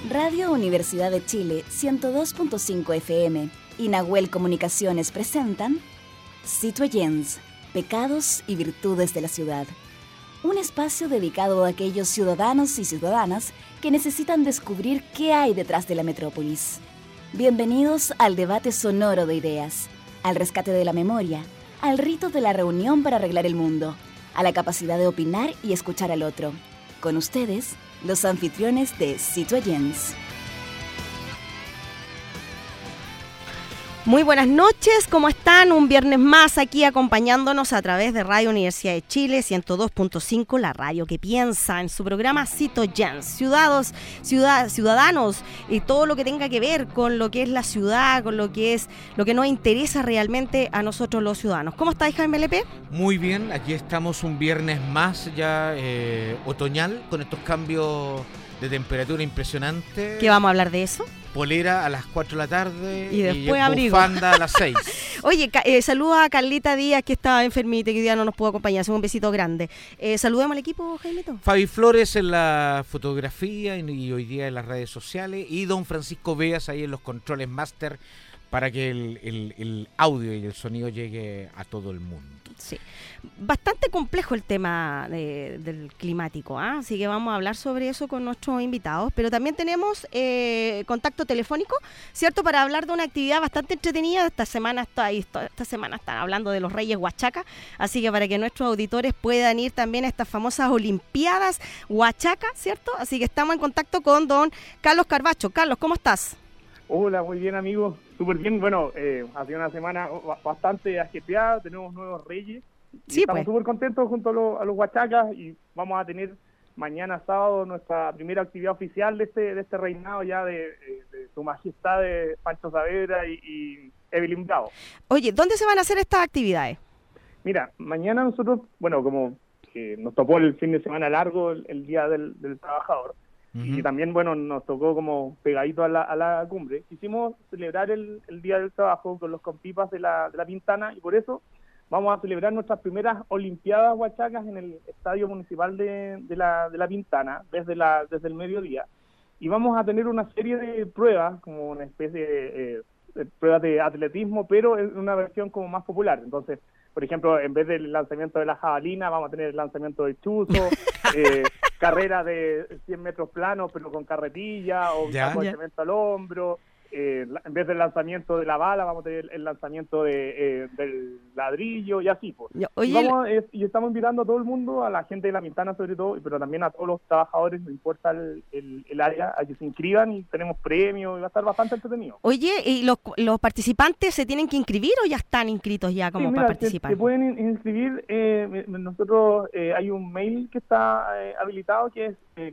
Radio Universidad de Chile 102.5 FM y Nahuel Comunicaciones presentan Citoyens, Pecados y Virtudes de la Ciudad. Un espacio dedicado a aquellos ciudadanos y ciudadanas que necesitan descubrir qué hay detrás de la metrópolis. Bienvenidos al debate sonoro de ideas, al rescate de la memoria, al rito de la reunión para arreglar el mundo, a la capacidad de opinar y escuchar al otro. Con ustedes, los anfitriones de Citoyens. Muy buenas noches, ¿cómo están? Un viernes más aquí acompañándonos a través de Radio Universidad de Chile 102.5, la radio que piensa, en su programa Citoyens, ciudadanos y todo lo que tenga que ver con lo que es la ciudad, con lo que nos interesa realmente a nosotros los ciudadanos. ¿Cómo estáis, Jaime LP? Muy bien, aquí estamos un viernes más ya otoñal con estos cambios de temperatura impresionantes. ¿Qué vamos a hablar de eso? Polera a las 4 de la tarde y después abrigo. Bufanda a las 6. Oye, saludos a Carlita Díaz, que está enfermita y que hoy día no nos pudo acompañar. Un besito grande. Saludemos al equipo, Jaimito. Fabi Flores en la fotografía y hoy día en las redes sociales. Y don Francisco Veas ahí en los controles máster para que el audio y el sonido llegue a todo el mundo. Sí, bastante complejo el tema del climático, ¿eh? Así que vamos a hablar sobre eso con nuestros invitados, pero también tenemos contacto telefónico, ¿cierto? Para hablar de una actividad bastante entretenida. Esta semana están hablando de los Reyes Huachaca, así que para que nuestros auditores puedan ir también a estas famosas Olimpiadas Huachaca, ¿cierto? Así que estamos en contacto con don Carlos Carbacho. Carlos, ¿cómo estás? Hola, muy bien, amigo. Súper bien. Bueno, ha sido una semana bastante ajetreada. Tenemos nuevos reyes. Sí, estamos súper contentos junto a los huachacas y vamos a tener mañana sábado nuestra primera actividad oficial de este reinado ya de su majestad de Pancho Saavedra y Evelyn Bravo. Oye, ¿dónde se van a hacer estas actividades? Mira, mañana nosotros, bueno, como nos tocó el fin de semana largo, el Día del Trabajador, y también, bueno, nos tocó como pegadito a la cumbre. Quisimos celebrar el Día del Trabajo con los compipas de la Pintana y por eso vamos a celebrar nuestras primeras Olimpiadas Huachacas en el Estadio Municipal de la Pintana desde el mediodía. Y vamos a tener una serie de pruebas, como una especie de pruebas de atletismo, pero en una versión como más popular. Entonces, por ejemplo, en vez del lanzamiento de la jabalina, vamos a tener el lanzamiento del chuzo, carrera de 100 metros planos, pero con carretilla, o saco de cemento al hombro. En vez del lanzamiento de la bala, vamos a tener el lanzamiento del ladrillo y así. Pues. Y estamos invitando a todo el mundo, a la gente de La Pintana sobre todo, pero también a todos los trabajadores, no importa el área, a que se inscriban y tenemos premios y va a estar bastante entretenido. Oye, ¿y los participantes se tienen que inscribir o ya están inscritos ya como para participar? Se pueden inscribir. Nosotros hay un mail que está habilitado que es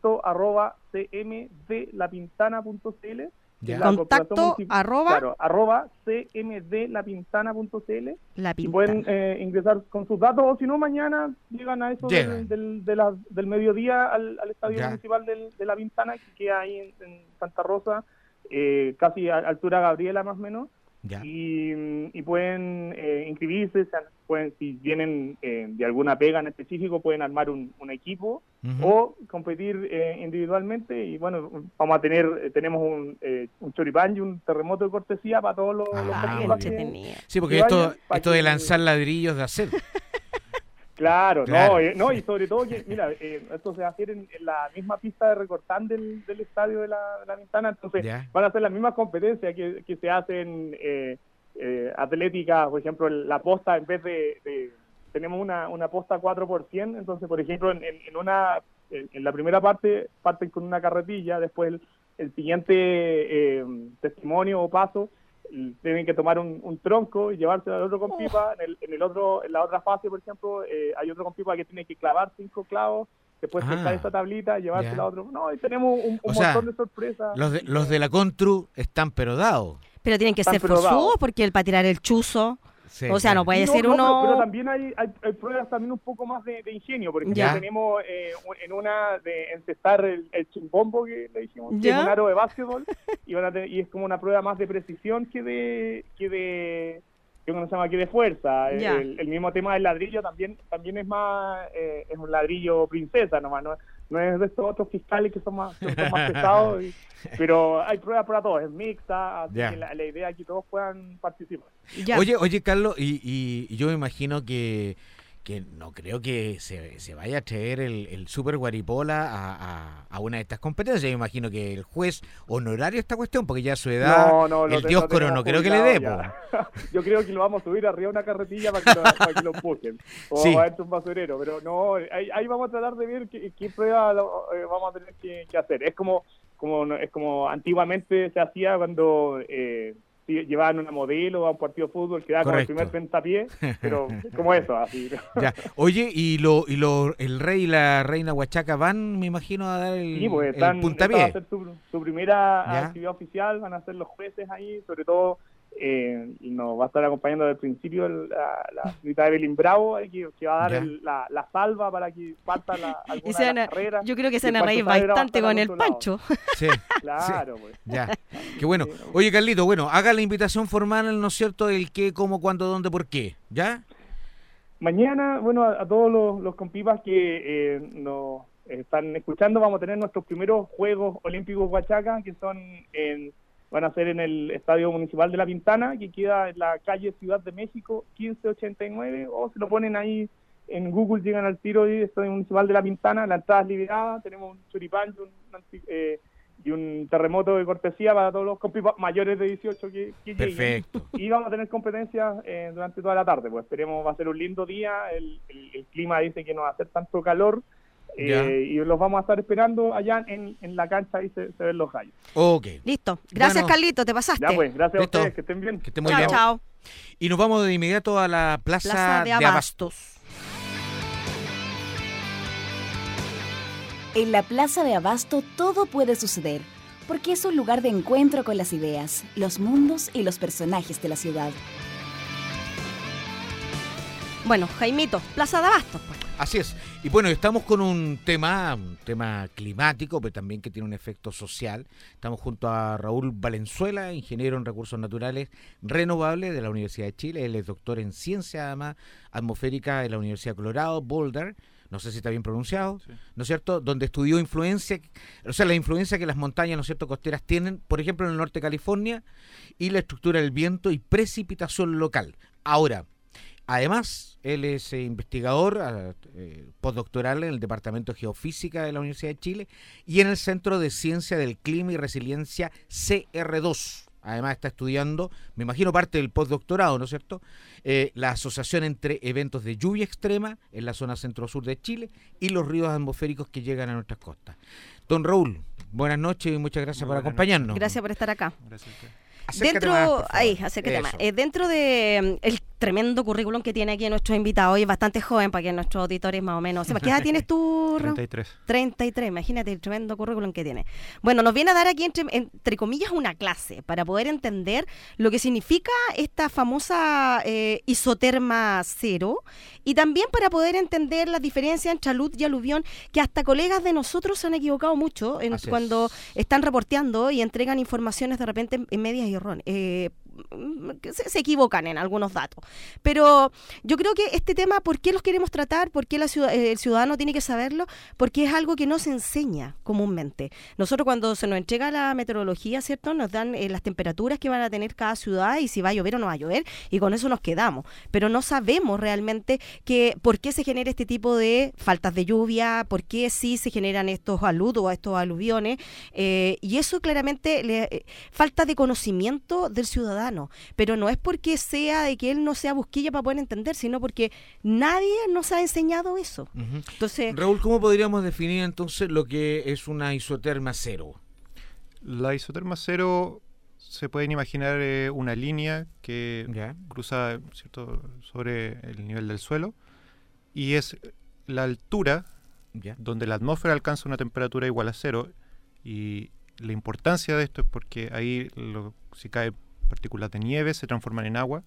contacto@cmdlapintana.cl. Contacto arroba cmdlapintana.cl y pueden ingresar con sus datos, o si no, mañana llegan a eso del mediodía al Estadio Municipal de La Pintana, que queda ahí en Santa Rosa, casi a altura Gabriela más o menos. Y pueden inscribirse, si vienen de alguna pega en específico, pueden armar un equipo o competir individualmente. Y bueno, tenemos un choripán y un terremoto de cortesía para todos los Sí, porque esto de lanzar ladrillos de acero. Claro. No, y sobre todo que, mira, esto se va a hacer en la misma pista de recortán del estadio de la Pintana, entonces van a ser las mismas competencias que se hacen atlética, por ejemplo, la posta, en vez de tenemos una posta 4x100, entonces, por ejemplo, en la primera parte parten con una carretilla, después el siguiente testimonio o paso tienen que tomar un tronco y llevárselo al otro compipa. En la otra fase, por ejemplo, hay otro compipa que tiene que clavar 5 clavos, después pescar esa tablita y llevársela a otro. No, y tenemos un montón de sorpresas. Los de la Contru están pero dados. Pero tienen que ser forzudos, porque para tirar el chuzo, o sea, no puede ser uno... Pero también hay pruebas también un poco más de ingenio. Por ejemplo, tenemos en una de encestar el chimbombo, que le dijimos, que es un aro de básquetbol, y es como una prueba más de precisión que de fuerza. El mismo tema del ladrillo también es más, es un ladrillo princesa nomás, no es de estos otros fiscales que son más pesados, pero hay pruebas para todos, es mixta, así que la idea es que todos puedan participar. Oye, Carlos, y yo me imagino que no creo que se vaya a traer el Super Guaripola a una de estas competencias. Yo me imagino que el juez honorario esta cuestión, porque ya a su edad, el Dioscoro no creo que le dé. Yo creo que lo vamos a subir arriba de una carretilla para que lo empujen, o a dentro un basurero, pero no, ahí vamos a tratar de ver qué prueba vamos a tener que hacer. Es como antiguamente se hacía cuando llevaban una modelo a un partido de fútbol que da con el primer pentapié, pero como eso, así. Ya. Oye, y el rey y la reina Huachaca van, me imagino, a dar el puntapié. Va a ser su primera actividad oficial, van a ser los jueces ahí, sobre todo nos va a estar acompañando desde el principio la señorita Evelyn Bravo, que va a dar la salva para que falta alguna de las carreras. Yo creo que se van a reír bastante con el Pancho. Sí, claro, pues. Ya, qué bueno. Oye, Carlito, haga la invitación formal, ¿no es cierto?, del qué, cómo, cuándo, dónde, por qué, ¿ya? Mañana, a todos los compipas que nos están escuchando, vamos a tener nuestros primeros Juegos Olímpicos Huachaca, que van a ser en el Estadio Municipal de La Pintana, que queda en la calle Ciudad de México, 1589, o se lo ponen ahí en Google, llegan al tiro y Estadio Municipal de La Pintana, la entrada es liberada, tenemos un choripán y un terremoto de cortesía para todos los compipas mayores de 18 que lleguen. Perfecto. Y vamos a tener competencias durante toda la tarde, pues esperemos, va a ser un lindo día, el clima dice que no va a hacer tanto calor, y los vamos a estar esperando allá en la cancha, ahí se ven los gallos. Ok. Listo. Gracias, Carlito, te pasaste. Ya pues, gracias a ustedes, que estén bien. Que estén muy bien. Chao. Y nos vamos de inmediato a la Plaza de Abastos. En la Plaza de Abasto todo puede suceder, porque es un lugar de encuentro con las ideas, los mundos y los personajes de la ciudad. Bueno, Jaimito, Plaza de Abastos, pues. Así es. Y bueno, estamos con un tema climático, pero también que tiene un efecto social. Estamos junto a Raúl Valenzuela, ingeniero en recursos naturales renovables de la Universidad de Chile. Él es doctor en ciencia, además, atmosférica de la Universidad de Colorado, Boulder. No sé si está bien pronunciado, sí. ¿No es cierto? Donde estudió influencia, la influencia que las montañas, ¿no es cierto?, costeras tienen, por ejemplo, en el norte de California, y la estructura del viento y precipitación local. Ahora, además, él es investigador postdoctoral en el Departamento de Geofísica de la Universidad de Chile y en el Centro de Ciencia del Clima y Resiliencia CR2. Además está estudiando, me imagino parte del postdoctorado, ¿no es cierto?, la asociación entre eventos de lluvia extrema en la zona centro-sur de Chile y los ríos atmosféricos que llegan a nuestras costas. Don Raúl, buenas noches y muchas gracias por acompañarnos. Gracias por estar acá. Gracias a usted. Acércate más. Dentro de el tremendo currículum que tiene aquí nuestro invitado, y es bastante joven para que nuestros auditores más o menos sepan. ¿Qué edad tienes tú, Raúl? 33, imagínate el tremendo currículum que tiene. Bueno, nos viene a dar aquí entre comillas una clase para poder entender lo que significa esta famosa isoterma cero, y también para poder entender las diferencias entre alud y aluvión, que hasta colegas de nosotros se han equivocado mucho cuando están reporteando y entregan informaciones de repente en medias y erróneas. Se equivocan en algunos datos. Pero yo creo que este tema, ¿por qué los queremos tratar? ¿Por qué el ciudadano tiene que saberlo? Porque es algo que no se enseña comúnmente. Nosotros cuando se nos entrega la meteorología, ¿cierto?, nos dan las temperaturas que van a tener cada ciudad y si va a llover o no va a llover, y con eso nos quedamos. Pero no sabemos realmente por qué se genera este tipo de faltas de lluvia, por qué sí se generan estos aludos o estos aluviones, y eso claramente falta de conocimiento del ciudadano. Pero no es porque sea de que él no sea busquilla para poder entender, sino porque nadie nos ha enseñado eso. Uh-huh. Entonces, Raúl, ¿cómo podríamos definir entonces lo que es una isoterma cero? La isoterma cero se pueden imaginar una línea que cruza, ¿cierto?, sobre el nivel del suelo, y es la altura donde la atmósfera alcanza una temperatura igual a cero, y la importancia de esto es porque ahí si cae partículas de nieve se transforman en agua,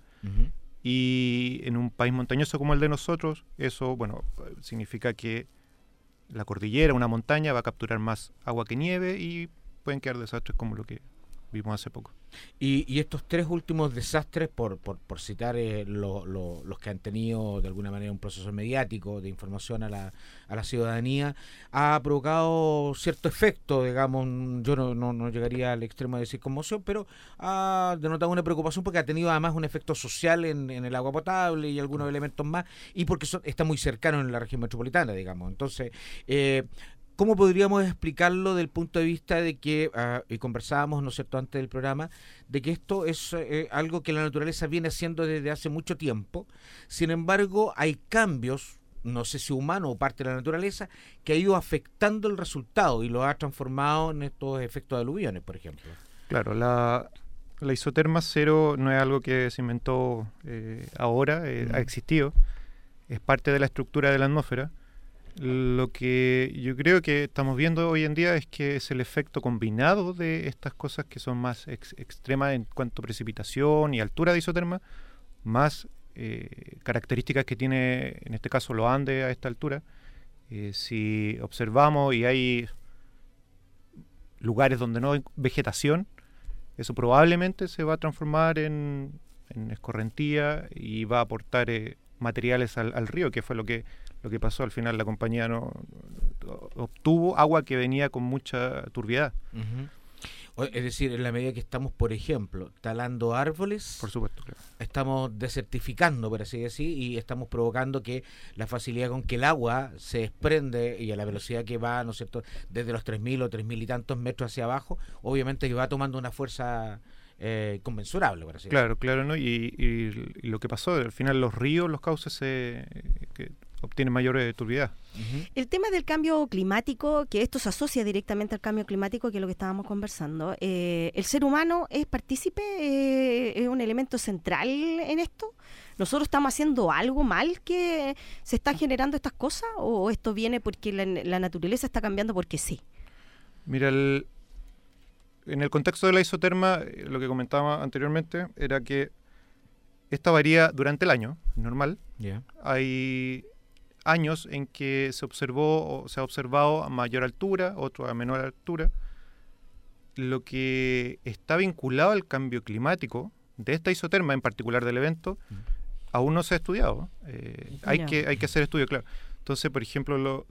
y en un país montañoso como el de nosotros, eso, significa que la cordillera, una montaña, va a capturar más agua que nieve y pueden quedar desastres como lo que vimos hace poco. Y estos 3 últimos desastres, por citar los que han tenido de alguna manera un proceso mediático de información a la ciudadanía, ha provocado cierto efecto, digamos, yo no llegaría al extremo de decir conmoción, pero ha denotado una preocupación porque ha tenido además un efecto social en el agua potable y algunos elementos más, y porque está muy cercano en la región metropolitana, digamos. Entonces, ¿cómo podríamos explicarlo del punto de vista de que, y conversábamos, ¿no es cierto?, antes del programa, de que esto es algo que la naturaleza viene haciendo desde hace mucho tiempo? Sin embargo, hay cambios, no sé si humano o parte de la naturaleza, que ha ido afectando el resultado y lo ha transformado en estos efectos de aluviones, por ejemplo. Claro, la isoterma cero no es algo que se inventó ahora, ha existido, es parte de la estructura de la atmósfera. Lo que yo creo que estamos viendo hoy en día es que es el efecto combinado de estas cosas que son más extremas en cuanto a precipitación y altura de isoterma, más características que tiene en este caso los Andes a esta altura. Si observamos y hay lugares donde no hay vegetación, eso probablemente se va a transformar en escorrentía y va a aportar materiales al río, que fue lo que pasó al final. La compañía no obtuvo agua que venía con mucha turbiedad. Es decir, en la medida que estamos, por ejemplo, talando árboles, por supuesto, claro, estamos desertificando, por así decir, y estamos provocando que la facilidad con que el agua se desprende y a la velocidad que va, ¿no es cierto?, desde los 3.000 o 3.000 y tantos metros hacia abajo, obviamente que va tomando una fuerza conmensurable, por así decirlo. Claro, ¿no? Y lo que pasó, al final los ríos, los cauces que obtienen mayor turbiedad. El tema del cambio climático, que esto se asocia directamente al cambio climático, que es lo que estábamos conversando, ¿el ser humano es partícipe, es un elemento central en esto? ¿Nosotros estamos haciendo algo mal que se están generando estas cosas, o esto viene porque la naturaleza está cambiando porque sí? Mira, en el contexto de la isoterma, lo que comentaba anteriormente era que esta varía durante el año, normal. Yeah. Hay años en que se ha observado a mayor altura, otros a menor altura. Lo que está vinculado al cambio climático de esta isoterma, en particular del evento, aún no se ha estudiado. Hay que hacer estudios, claro. Entonces, por ejemplo,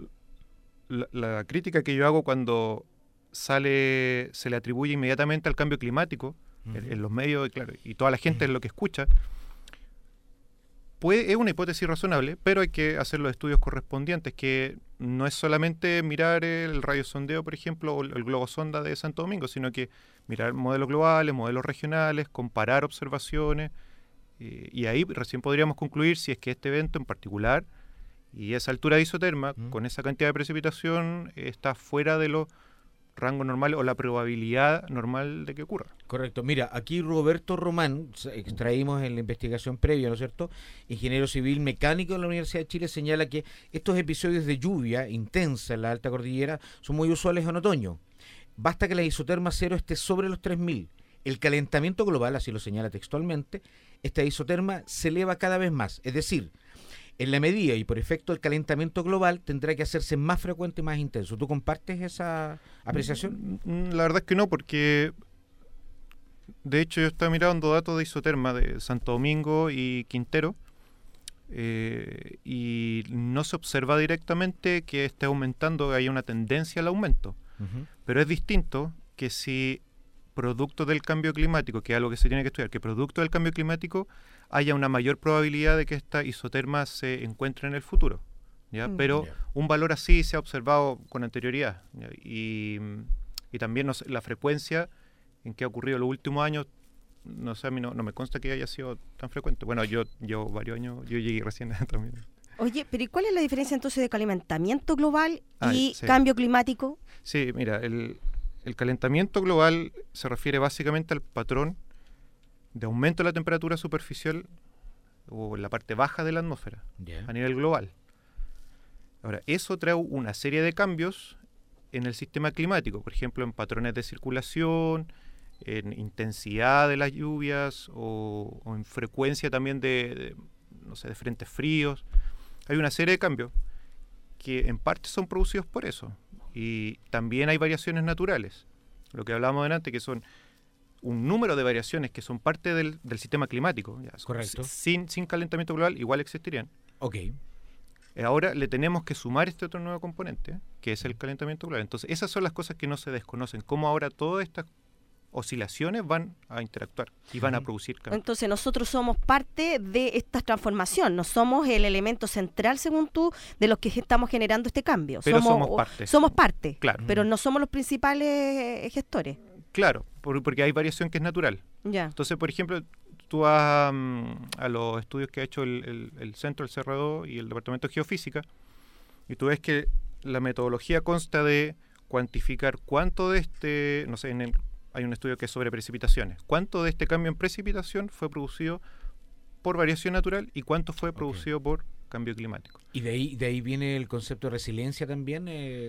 la crítica que yo hago cuando se le atribuye inmediatamente al cambio climático en los medios, claro, y toda la gente es lo que escucha, es una hipótesis razonable, pero hay que hacer los estudios correspondientes, que no es solamente mirar el radiosondeo, por ejemplo, o el globosonda de Santo Domingo, sino que mirar modelos globales, modelos regionales, comparar observaciones, y ahí recién podríamos concluir si es que este evento en particular y esa altura de isoterma, con esa cantidad de precipitación, está fuera de los rango normal o la probabilidad normal de que ocurra. Correcto. Mira, aquí Roberto Román, extraímos en la investigación previa, ¿no es cierto?, ingeniero civil mecánico de la Universidad de Chile, señala que estos episodios de lluvia intensa en la alta cordillera son muy usuales en otoño. Basta que la isoterma cero esté sobre los 3.000. El calentamiento global, así lo señala textualmente, esta isoterma se eleva cada vez más. Es decir, en la medida y por efecto del calentamiento global tendrá que hacerse más frecuente y más intenso. ¿Tú compartes esa apreciación? La verdad es que no, porque de hecho yo estaba mirando datos de isoterma de Santo Domingo y Quintero, y no se observa directamente que esté aumentando, que haya una tendencia al aumento. Pero es distinto que si producto del cambio climático, que es algo que se tiene que estudiar, que producto del cambio climático haya una mayor probabilidad de que esta isoterma se encuentre en el futuro, ¿ya? Pero un valor así se ha observado con anterioridad, ¿ya? Y también la frecuencia en que ha ocurrido en los últimos años, no sé, a mí no me consta que haya sido tan frecuente. Bueno, yo varios años, yo llegué recién también. Oye, pero ¿y cuál es la diferencia entonces de calentamiento global y cambio climático? Sí, mira, el calentamiento global se refiere básicamente al patrón de aumento de la temperatura superficial o en la parte baja de la atmósfera a nivel global. Ahora, eso trae una serie de cambios en el sistema climático, por ejemplo, en patrones de circulación, en intensidad de las lluvias o en frecuencia también de frentes fríos. Hay una serie de cambios que en parte son producidos por eso. Y también hay variaciones naturales, lo que hablábamos delante, que son un número de variaciones que son parte del sistema climático. Ya, correcto. Sin calentamiento global igual existirían. Ok. Ahora le tenemos que sumar este otro nuevo componente, que es el calentamiento global. Entonces, esas son las cosas que no se desconocen. Cómo ahora todas estas oscilaciones van a interactuar y van a producir cambios. Entonces nosotros somos parte de esta transformación, no somos el elemento central, según tú, de los que estamos generando este cambio. Pero somos parte. Somos parte, claro. Pero no somos los principales gestores. Claro, porque hay variación que es natural. Ya. Entonces, por ejemplo, tú vas a los estudios que ha hecho el Centro, el CRO y el Departamento de Geofísica, y tú ves que la metodología consta de cuantificar cuánto de este, no sé, hay un estudio que es sobre precipitaciones, cuánto de este cambio en precipitación fue producido por variación natural y cuánto fue producido por cambio climático. ¿Y de ahí viene el concepto de resiliencia también?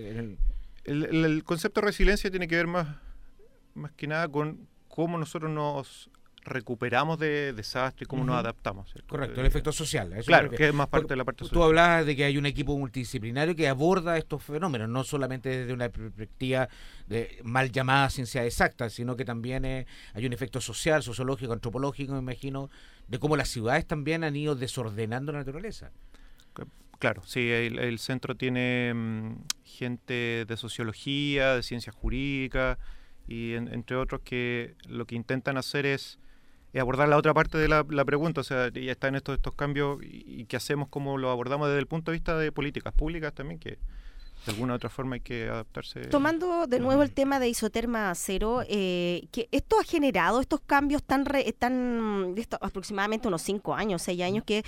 El concepto de resiliencia tiene que ver más que nada con cómo nosotros nos recuperamos de desastres y cómo nos adaptamos, ¿cierto? Correcto, el efecto social. Eso claro, que es más parte de la parte social. Tú hablabas de que hay un equipo multidisciplinario que aborda estos fenómenos, no solamente desde una perspectiva de mal llamada ciencia exacta, sino que también hay un efecto social, sociológico, antropológico, me imagino, de cómo las ciudades también han ido desordenando la naturaleza. Claro, sí, el centro tiene gente de sociología, de ciencias jurídicas, y entre otros que lo que intentan hacer es abordar la otra parte de la pregunta, o sea, ya están estos cambios y qué hacemos, cómo lo abordamos desde el punto de vista de políticas públicas también, que de alguna u otra forma hay que adaptarse. Tomando de nuevo el tema de isoterma cero, que esto ha generado estos cambios tan aproximadamente unos 5 años, 6 años, que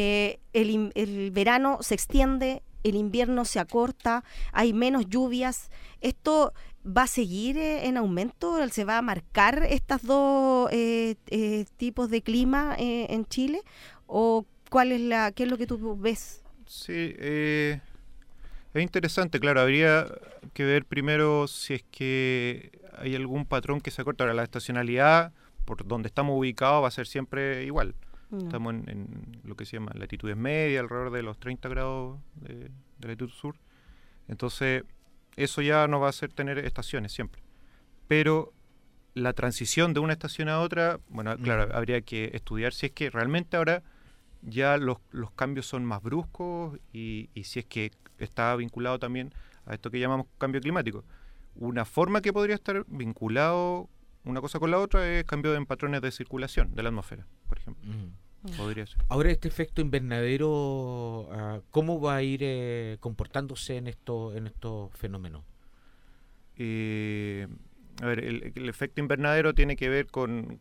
el verano se extiende, el invierno se acorta, hay menos lluvias. ¿Esto va a seguir en aumento? ¿Se va a marcar estas dos tipos de clima en Chile? ¿O qué es lo que tú ves? Sí, es interesante, claro. Habría que ver primero si es que hay algún patrón que se acorta. Ahora, la estacionalidad, por donde estamos ubicados, va a ser siempre igual. Estamos en lo que se llama latitudes medias, alrededor de los 30 grados de latitud sur. Entonces, eso ya no va a hacer tener estaciones siempre. Pero la transición de una estación a otra, bueno, claro, habría que estudiar si es que realmente ahora ya los cambios son más bruscos y si es que está vinculado también a esto que llamamos cambio climático. Una forma que podría estar vinculado una cosa con la otra es cambio en patrones de circulación de la atmósfera, por ejemplo. Podría ser. Ahora, este efecto invernadero, ¿cómo va a ir comportándose en estos fenómenos? A ver, el efecto invernadero tiene que ver con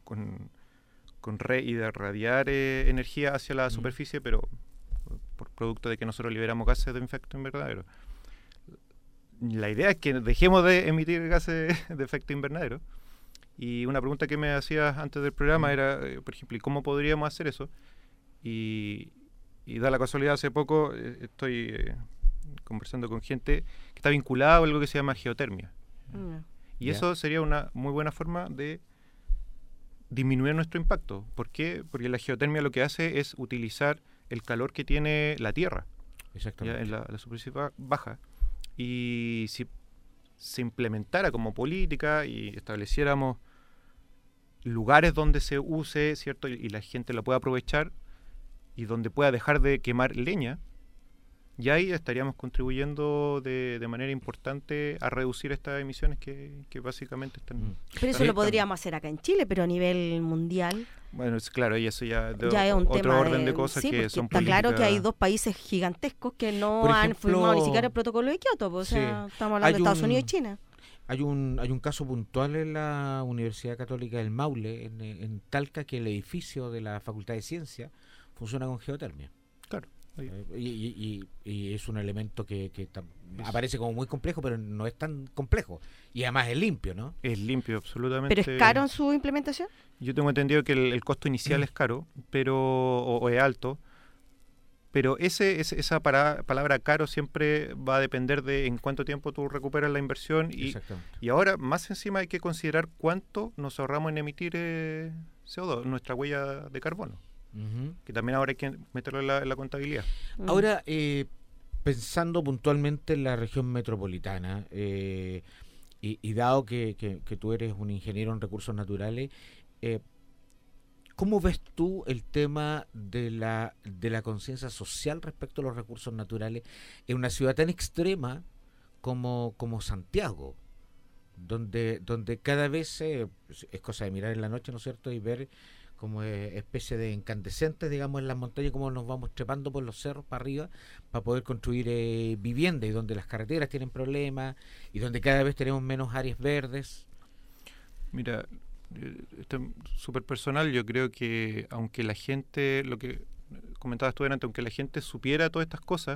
irradiar energía hacia la superficie, pero por producto de que nosotros liberamos gases de efecto invernadero. La idea es que dejemos de emitir gases de efecto invernadero. Y una pregunta que me hacías antes del programa era, por ejemplo, ¿y cómo podríamos hacer eso? Y da la casualidad, hace poco estoy conversando con gente que está vinculada a algo que se llama geotermia. Y eso sería una muy buena forma de disminuir nuestro impacto. ¿Por qué? Porque la geotermia lo que hace es utilizar el calor que tiene la Tierra, ya en la superficie baja. Y si se implementara como política y estableciéramos lugares donde se use, ¿cierto? Y la gente lo pueda aprovechar y donde pueda dejar de quemar leña, ya ahí estaríamos contribuyendo de manera importante a reducir estas emisiones que básicamente están... Pero eso lo podríamos hacer acá en Chile, pero a nivel mundial... Bueno, es claro, y eso ya es un otro tema orden de cosas que son está políticas. Claro que hay dos países gigantescos que no han firmado ni siquiera el protocolo de Kioto, pues, o sea, estamos hablando de Estados Unidos y China. Hay un caso puntual en la Universidad Católica del Maule, en Talca, que el edificio de la Facultad de Ciencia funciona con geotermia. Claro. Y es un elemento que aparece como muy complejo, pero no es tan complejo. Y además es limpio, ¿no? Es limpio, absolutamente. ¿Pero es caro en su implementación? Yo tengo entendido que el costo inicial es caro, o es alto, pero esa palabra caro siempre va a depender de en cuánto tiempo tú recuperas la inversión. Y ahora, más encima, hay que considerar cuánto nos ahorramos en emitir CO2, nuestra huella de carbono. Que también ahora hay que meterlo en la contabilidad. Ahora, pensando puntualmente en la región metropolitana, Y dado que tú eres un ingeniero en recursos naturales, ¿cómo ves tú el tema de la conciencia social respecto a los recursos naturales en una ciudad tan extrema como Santiago, donde cada vez es cosa de mirar en la noche, ¿no es cierto?, y ver como especie de incandescentes, digamos, en las montañas, como nos vamos trepando por los cerros para arriba para poder construir vivienda, y donde las carreteras tienen problemas y donde cada vez tenemos menos áreas verdes? Mira, esto es súper personal. Yo creo que aunque la gente, lo que comentabas tú delante, aunque la gente supiera todas estas cosas,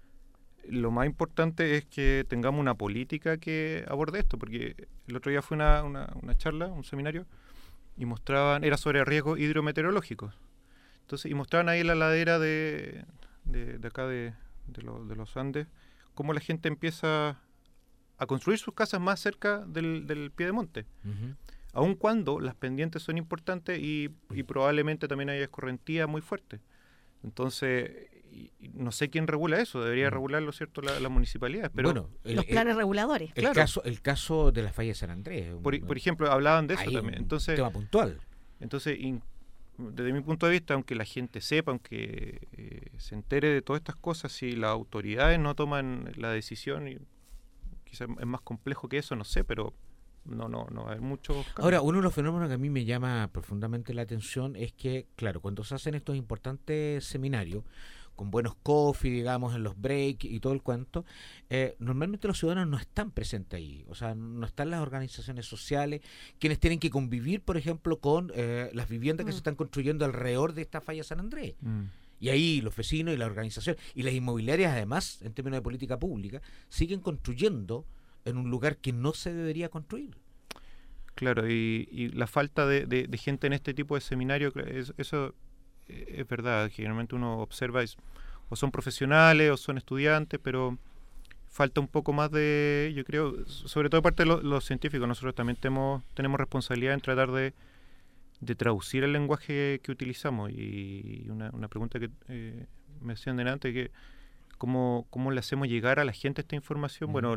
lo más importante es que tengamos una política que aborde esto, porque el otro día fue una charla, un seminario, y mostraban, era sobre riesgos hidrometeorológicos. Entonces, y mostraban ahí la ladera de acá de los Andes, cómo la gente empieza a construir sus casas más cerca del pie de monte. Uh-huh. Aun cuando las pendientes son importantes y probablemente también haya escorrentía muy fuerte. Entonces, no sé quién regula eso, debería regularlo, ¿cierto?, la municipalidad. Pero bueno, los planes reguladores. El caso de la falla de San Andrés. Por ejemplo, hablaban de eso también. Entonces, tema puntual. Entonces, desde mi punto de vista, aunque la gente sepa, aunque se entere de todas estas cosas, si las autoridades no toman la decisión, y quizás es más complejo que eso, no sé, pero no hay mucho cambios. Ahora, uno de los fenómenos que a mí me llama profundamente la atención es que, claro, cuando se hacen estos importantes seminarios, con buenos coffee, digamos, en los breaks y todo el cuento, normalmente los ciudadanos no están presentes ahí. O sea, no están las organizaciones sociales, quienes tienen que convivir, por ejemplo, con las viviendas que se están construyendo alrededor de esta falla San Andrés. Y ahí los vecinos y la organización y las inmobiliarias, además, en términos de política pública, siguen construyendo en un lugar que no se debería construir. Claro, y la falta de gente en este tipo de seminarios, eso es verdad. Generalmente uno observa, o son profesionales o son estudiantes, pero falta un poco más de, yo creo, sobre todo de parte de los científicos. Nosotros también tenemos responsabilidad en tratar de traducir el lenguaje que utilizamos. Y una pregunta que me hacían delante, que ¿cómo le hacemos llegar a la gente esta información? Bueno,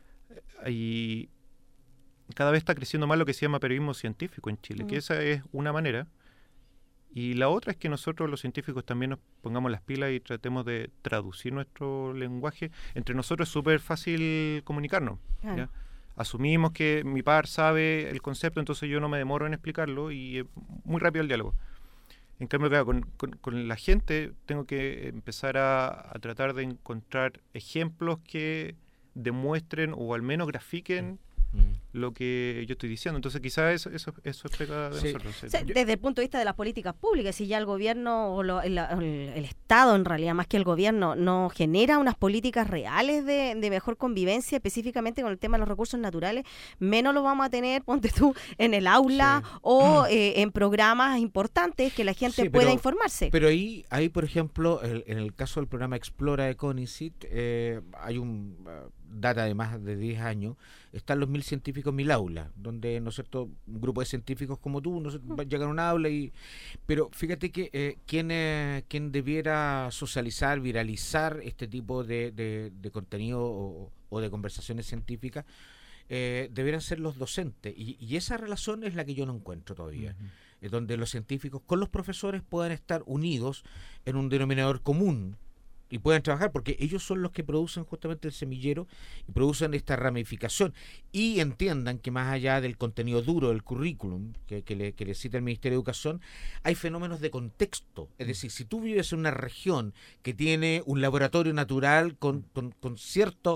hay cada vez está creciendo más lo que se llama periodismo científico en Chile, que esa es una manera. Y la otra es que nosotros los científicos también nos pongamos las pilas y tratemos de traducir nuestro lenguaje. Entre nosotros es súper fácil comunicarnos. ¿Ya? Asumimos que mi par sabe el concepto, entonces yo no me demoro en explicarlo y es muy rápido el diálogo. En cambio, claro, con la gente tengo que empezar a tratar de encontrar ejemplos que demuestren o al menos grafiquen lo que yo estoy diciendo. Entonces quizás eso es pega de nosotros. O sea, desde el punto de vista de las políticas públicas, si ya el gobierno o el Estado, en realidad más que el gobierno, no genera unas políticas reales de mejor convivencia, específicamente con el tema de los recursos naturales, menos lo vamos a tener, ponte tú, en el aula o en programas importantes que la gente pueda informarse. Pero ahí por ejemplo, en el caso del programa Explora de CONICYT, hay un data de más de 10 años, están los 1000 científicos, 1000 aulas, donde, ¿no es cierto?, un grupo de científicos como tú, ¿no es cierto?, llegan a un aula pero fíjate que quien debiera socializar, viralizar este tipo de contenido o de conversaciones científicas, deberían ser los docentes, y esa relación es la que yo no encuentro todavía, donde los científicos con los profesores puedan estar unidos en un denominador común y puedan trabajar, porque ellos son los que producen justamente el semillero y producen esta ramificación, y entiendan que más allá del contenido duro del currículum que le cita el Ministerio de Educación, hay fenómenos de contexto. Es decir, si tú vives en una región que tiene un laboratorio natural con ciertas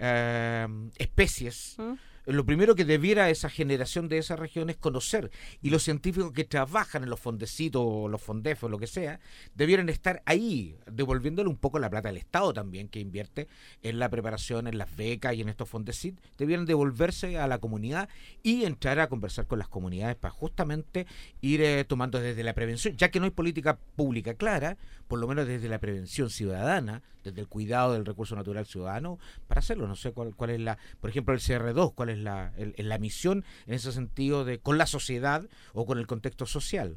especies, lo primero que debiera esa generación de esa región es conocer, y los científicos que trabajan en los fondecitos o los fondefos, lo que sea, debieran estar ahí, devolviéndole un poco la plata al Estado también, que invierte en la preparación, en las becas y en estos fondecit, debieran devolverse a la comunidad y entrar a conversar con las comunidades para justamente ir tomando desde la prevención, ya que no hay política pública clara, por lo menos desde la prevención ciudadana, desde el cuidado del recurso natural ciudadano, para hacerlo. No sé cuál es por ejemplo, el CR2, cuál es la misión en ese sentido con la sociedad o con el contexto social.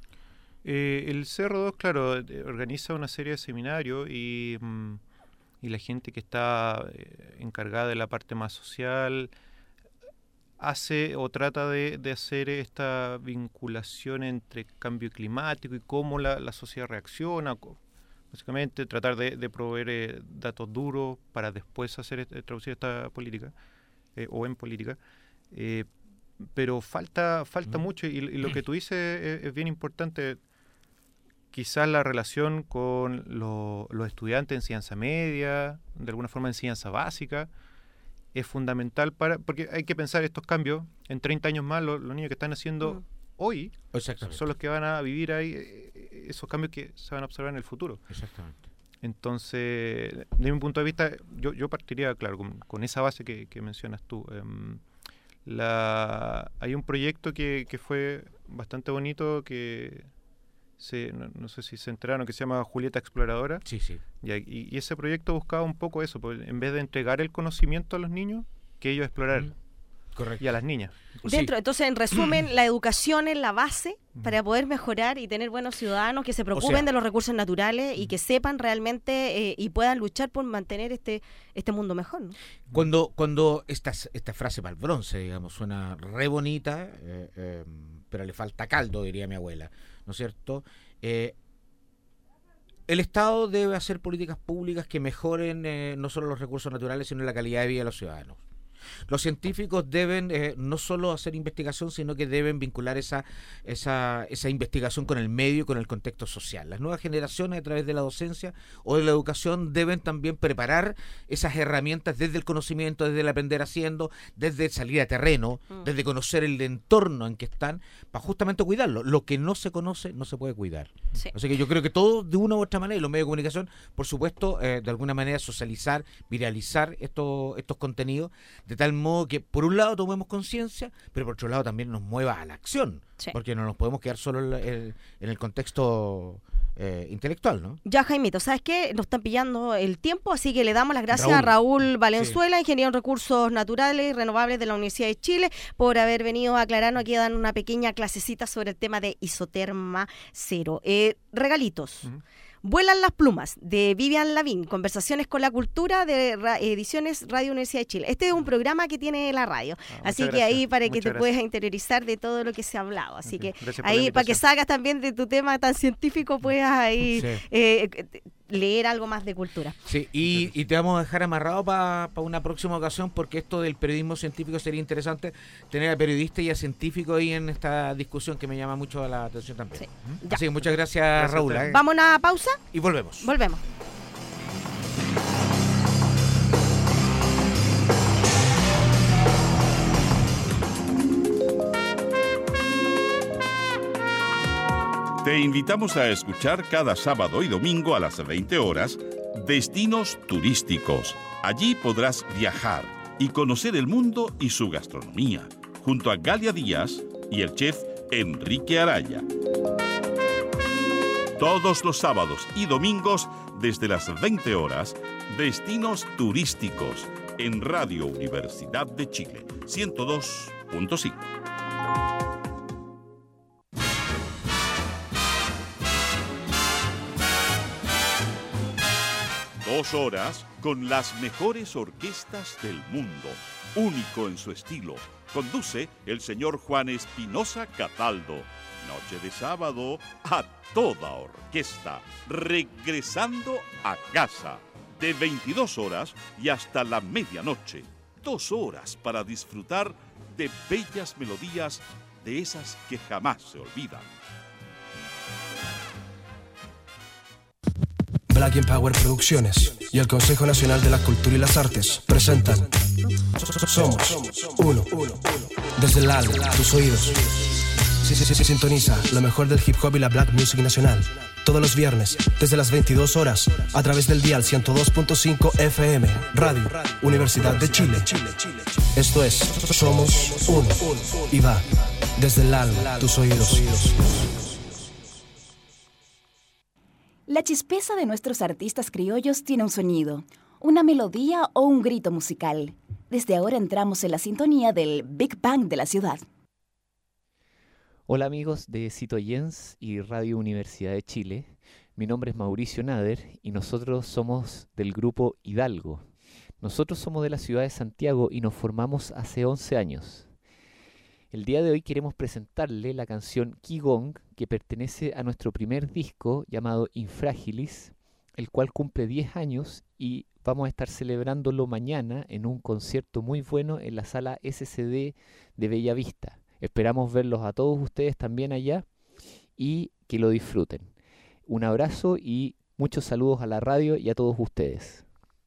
El CR2, claro, organiza una serie de seminarios y la gente que está encargada de la parte más social hace o trata de hacer esta vinculación entre cambio climático y cómo la sociedad reacciona. Básicamente tratar de proveer datos duros para después traducir esta política o en política. Pero falta mucho y lo que tú dices es bien importante. Quizás la relación con los estudiantes en enseñanza media, de alguna forma enseñanza básica, es fundamental porque hay que pensar estos cambios. En 30 años más, los niños que están haciendo hoy son los que van a vivir ahí esos cambios que se van a observar en el futuro. Exactamente. Entonces, desde mi punto de vista, yo partiría, claro, con esa base que mencionas tú. Hay un proyecto que fue bastante bonito que no sé si se enteraron, que se llama Julieta Exploradora. Sí. Y ese proyecto buscaba un poco eso, pues, en vez de entregar el conocimiento a los niños, que ellos exploraran. Correcto. Y a las niñas. Entonces, en resumen, la educación es la base para poder mejorar y tener buenos ciudadanos que se preocupen de los recursos naturales y que sepan realmente y puedan luchar por mantener este mundo mejor, ¿no? Cuando esta frase para el bronce, digamos, suena re bonita, pero le falta caldo, diría mi abuela, ¿no es cierto? El Estado debe hacer políticas públicas que mejoren no solo los recursos naturales, sino la calidad de vida de los ciudadanos. Los científicos deben no solo hacer investigación, sino que deben vincular esa investigación con el medio y con el contexto social. Las nuevas generaciones, a través de la docencia o de la educación, deben también preparar esas herramientas desde el conocimiento, desde el aprender haciendo, desde salir a terreno, desde conocer el entorno en que están, para justamente cuidarlo. Lo que no se conoce no se puede cuidar. Sí. Así que yo creo que todos, de una u otra manera, y los medios de comunicación, por supuesto, de alguna manera socializar, viralizar estos contenidos, de tal modo que por un lado tomemos conciencia, pero por otro lado también nos mueva a la acción, porque no nos podemos quedar solo en el contexto intelectual, ¿no? Ya, Jaimito, ¿sabes qué? Nos están pillando el tiempo, así que le damos las gracias a Raúl Valenzuela, ingeniero en recursos naturales y renovables de la Universidad de Chile, por haber venido a aclararnos aquí, a dar una pequeña clasecita sobre el tema de isoterma cero. Regalitos. Vuelan las plumas, de Vivian Lavín, conversaciones con la cultura de ediciones Radio Universidad de Chile. Este es un programa que tiene la radio, así que ahí para que te puedas interiorizar de todo lo que se ha hablado. Así que ahí para que salgas también de tu tema tan científico, puedas ahí leer algo más de cultura. Sí, y te vamos a dejar amarrado para una próxima ocasión, porque esto del periodismo científico sería interesante tener a periodistas y a científicos ahí en esta discusión, que me llama mucho la atención también. Sí. Así que muchas gracias, Raúl. Vamos a una pausa y volvemos. Te invitamos a escuchar cada sábado y domingo a las 20 horas Destinos Turísticos. Allí podrás viajar y conocer el mundo y su gastronomía, junto a Galia Díaz y el chef Enrique Araya. Todos los sábados y domingos desde las 20 horas, Destinos Turísticos en Radio Universidad de Chile, 102.5. Dos horas con las mejores orquestas del mundo, único en su estilo. Conduce el señor Juan Espinosa Cataldo. Noche de sábado a toda orquesta, regresando a casa. De 22 horas y hasta la medianoche. 2 horas para disfrutar de bellas melodías, de esas que jamás se olvidan. Black Empower Producciones y el Consejo Nacional de la Cultura y las Artes presentan Somos Uno. Desde el alma, tus oídos. Sintoniza lo mejor del hip hop y la black music nacional. Todos los viernes, desde las 22 horas, a través del dial 102.5 FM, Radio Universidad de Chile. Esto es Somos Uno. Y va desde el alma, tus oídos. La chispeza de nuestros artistas criollos tiene un sonido, una melodía o un grito musical. Desde ahora entramos en la sintonía del Big Bang de la ciudad. Hola amigos de Citoyens y Radio Universidad de Chile. Mi nombre es Mauricio Nader y nosotros somos del grupo Hidalgo. Nosotros somos de la ciudad de Santiago y nos formamos hace 11 años. El día de hoy queremos presentarle la canción Qigong, que pertenece a nuestro primer disco llamado Infragilis, el cual cumple 10 años y vamos a estar celebrándolo mañana en un concierto muy bueno en la sala SCD de Bellavista. Esperamos verlos a todos ustedes también allá y que lo disfruten. Un abrazo y muchos saludos a la radio y a todos ustedes.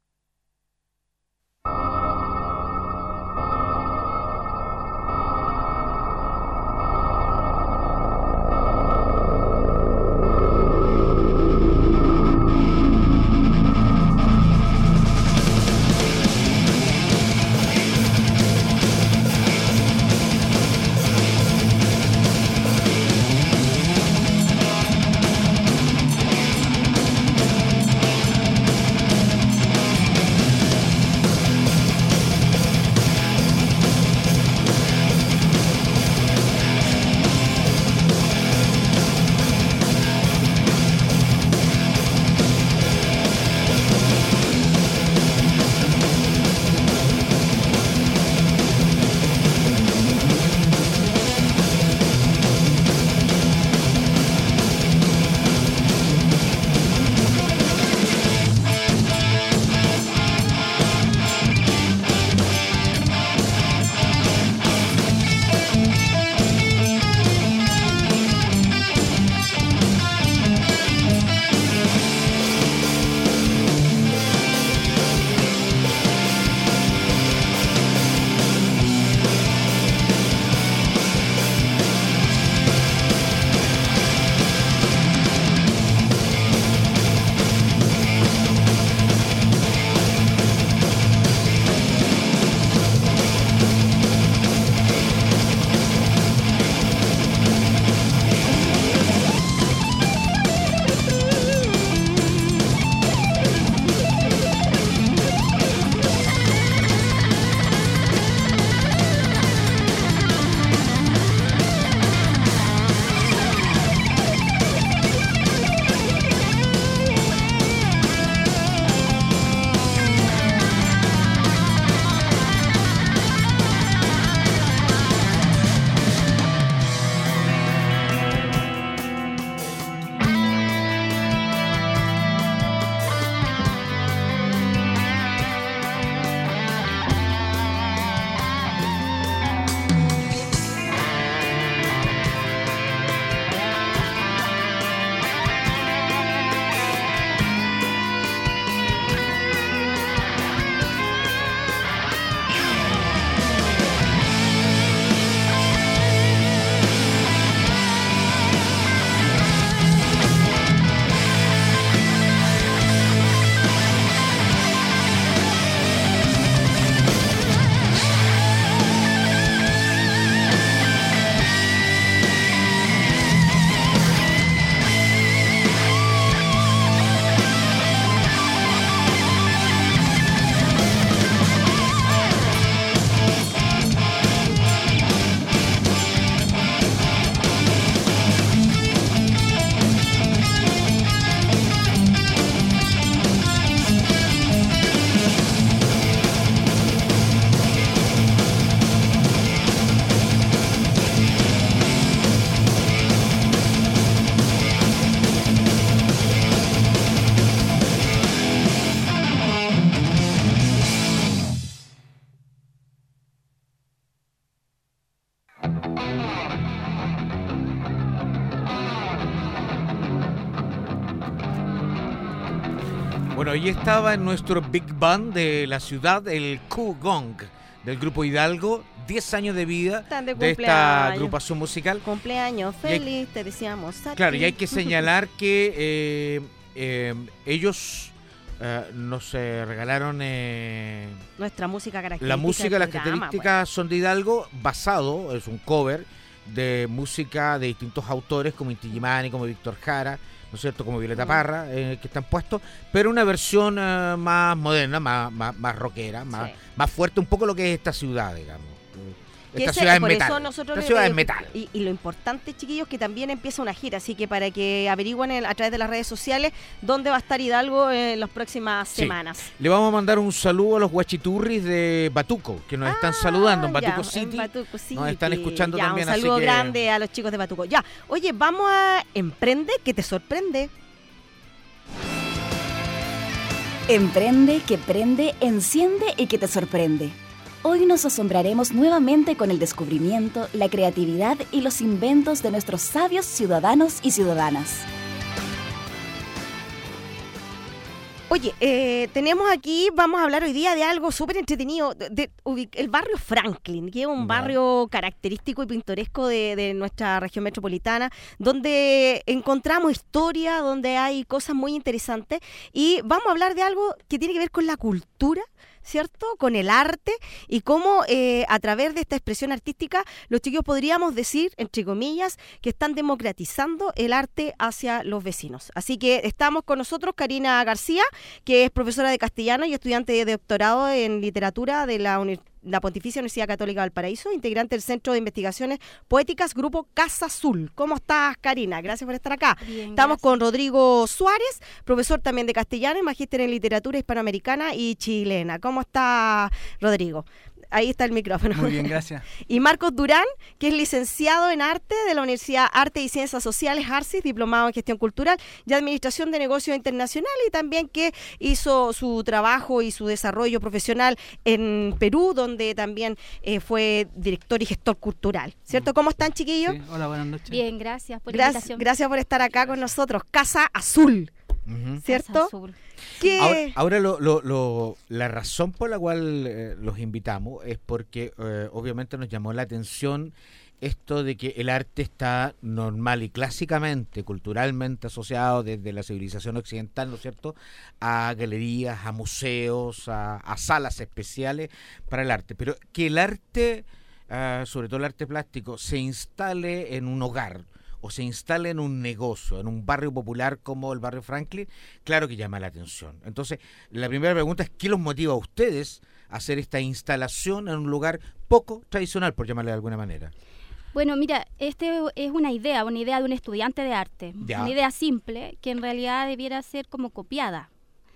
Bueno, ahí estaba en nuestro Big Band de la ciudad, el Qigong, del grupo Hidalgo, 10 años de vida de esta agrupación musical. Cumpleaños feliz, te deseamos a Claro, ti. y hay que señalar que ellos nos regalaron nuestra música característica. La música, las programa, características son de Hidalgo, basado, es un cover de música de distintos autores como Inti Illimani, como Víctor Jara, ¿no es cierto?, como Violeta Parra, que están puestos, pero una versión más moderna, más rockera, más fuerte, un poco lo que es esta ciudad, digamos. Esta ciudad es por metal. Eso nosotros Esta ciudad es metal. Y lo importante, chiquillos, que también empieza una gira, así que para que averigüen a través de las redes sociales dónde va a estar Hidalgo en las próximas semanas. Le vamos a mandar un saludo a los guachiturris de Batuco, que nos están saludando en Batuco City. Nos están escuchando también. Un saludo grande a los chicos de Batuco. Ya, oye, vamos a Emprende, que te sorprende. Emprende, que prende, enciende y que te sorprende. Hoy nos asombraremos nuevamente con el descubrimiento, la creatividad y los inventos de nuestros sabios ciudadanos y ciudadanas. Oye, tenemos aquí, vamos a hablar hoy día de algo súper entretenido, el barrio Franklin, que es un barrio característico y pintoresco de nuestra región metropolitana, donde encontramos historia, donde hay cosas muy interesantes, y vamos a hablar de algo que tiene que ver con la cultura, ¿cierto? Con el arte y cómo a través de esta expresión artística los chicos podríamos decir, entre comillas, que están democratizando el arte hacia los vecinos. Así que estamos con nosotros Karina García, que es profesora de castellano y estudiante de doctorado en literatura de la Pontificia Universidad Católica de Valparaíso, integrante del Centro de Investigaciones Poéticas, Grupo Casa Azul. ¿Cómo estás, Karina? Gracias por estar acá. Bien, estamos gracias. con Rodrigo Suárez, profesor también de castellano y magíster en literatura hispanoamericana y chilena. ¿Cómo está, Rodrigo? Ahí está el micrófono. Muy bien, gracias. Y Marcos Durán, que es licenciado en arte de la Universidad Arte y Ciencias Sociales, ARCIS, diplomado en Gestión Cultural y Administración de Negocios Internacionales, y también que hizo su trabajo y su desarrollo profesional en Perú, donde también fue director y gestor cultural. ¿Cierto? ¿Cómo están, chiquillos? Sí, hola, buenas noches. Bien, gracias por la invitación. Gracias por estar acá con nosotros. Casa Azul. ¿Cierto? Casa Azul. Ahora la razón por la cual los invitamos es porque obviamente nos llamó la atención esto de que el arte está normal y clásicamente, culturalmente asociado desde la civilización occidental, ¿no es cierto?, a galerías, a museos, a salas especiales para el arte, pero que el arte, sobre todo el arte plástico, se instale en un hogar o se instale en un negocio, en un barrio popular como el barrio Franklin, claro que llama la atención. Entonces, la primera pregunta es, ¿qué los motiva a ustedes a hacer esta instalación en un lugar poco tradicional, por llamarle de alguna manera? Bueno, mira, este es una idea de un estudiante de arte. Ya. Una idea simple que en realidad debiera ser como copiada.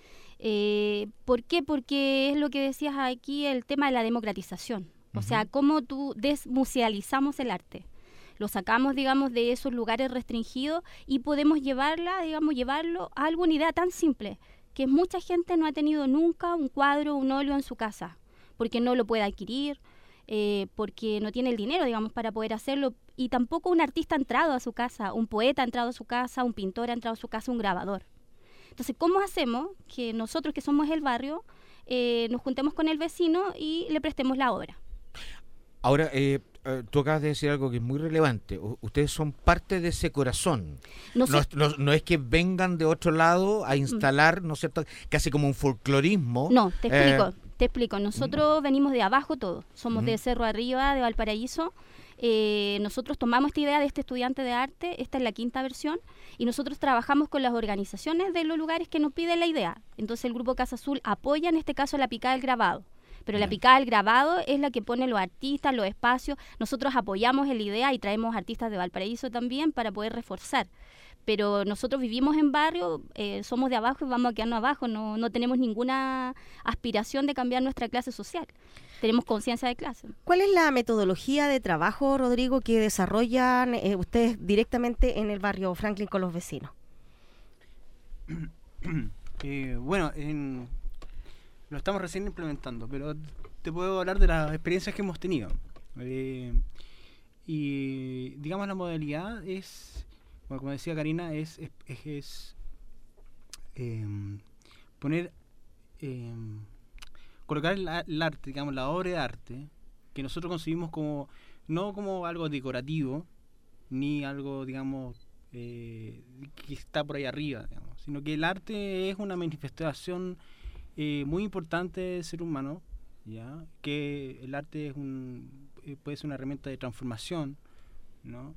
¿Por qué? Porque es lo que decías aquí, el tema de la democratización. O sea, cómo desmusealizamos el arte. Lo sacamos, digamos, de esos lugares restringidos y podemos llevarlo a alguna idea tan simple, que mucha gente no ha tenido nunca un cuadro, un óleo en su casa, porque no lo puede adquirir, porque no tiene el dinero, digamos, para poder hacerlo, y tampoco un artista ha entrado a su casa, un poeta ha entrado a su casa, un pintor ha entrado a su casa, un grabador. Entonces, ¿cómo hacemos que nosotros, que somos el barrio, nos juntemos con el vecino y le prestemos la obra? Ahora, tú acabas de decir algo que es muy relevante. Ustedes son parte de ese corazón. No es que vengan de otro lado a instalar, ¿no es cierto?, casi como un folclorismo. No, te explico. Nosotros venimos de abajo todos. Somos de Cerro Arriba, de Valparaíso. Nosotros tomamos esta idea de este estudiante de arte, esta es la 5ª versión, y nosotros trabajamos con las organizaciones de los lugares que nos piden la idea. Entonces el Grupo Casa Azul apoya en este caso la picada del grabado. Pero la picada del grabado es la que pone los artistas, los espacios. Nosotros apoyamos en la idea y traemos artistas de Valparaíso también para poder reforzar. Pero nosotros vivimos en barrio, somos de abajo y vamos a quedarnos abajo. No tenemos ninguna aspiración de cambiar nuestra clase social. Tenemos conciencia de clase. ¿Cuál es la metodología de trabajo, Rodrigo, que desarrollan ustedes directamente en el barrio Franklin con los vecinos? Bueno, lo estamos recién implementando, pero te puedo hablar de las experiencias que hemos tenido. Y digamos la modalidad es, bueno, como decía Karina, es colocar el arte, digamos, la obra de arte, que nosotros concebimos como, no como algo decorativo, ni algo, digamos, que está por ahí arriba, digamos, sino que el arte es una manifestación muy importante del ser humano, ¿ya? Que el arte es puede ser una herramienta de transformación, ¿no?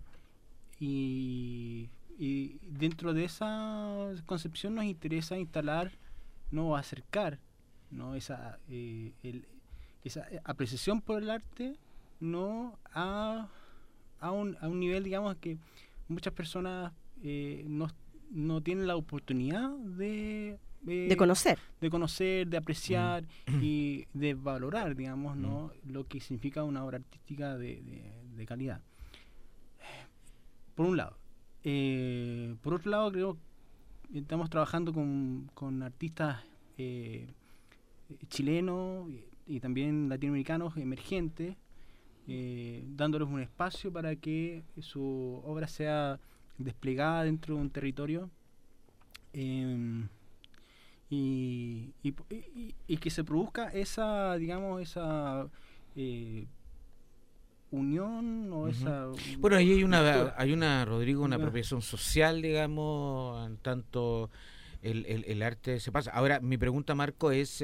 Y dentro de esa concepción nos interesa instalar, no acercar, ¿no? esa apreciación por el arte ¿no? A un nivel, digamos, que muchas personas no tienen la oportunidad de conocer, de apreciar y de valorar, digamos, ¿no? Lo que significa una obra artística de calidad. Por un lado. Por otro lado, creo que estamos trabajando con artistas chilenos y también latinoamericanos emergentes, dándoles un espacio para que su obra sea desplegada dentro de un territorio y que se produzca esa, digamos, esa unión o esa... Bueno, ahí hay una Rodrigo, una apropiación social, digamos, en tanto el arte se pasa. Ahora, mi pregunta, Marco, es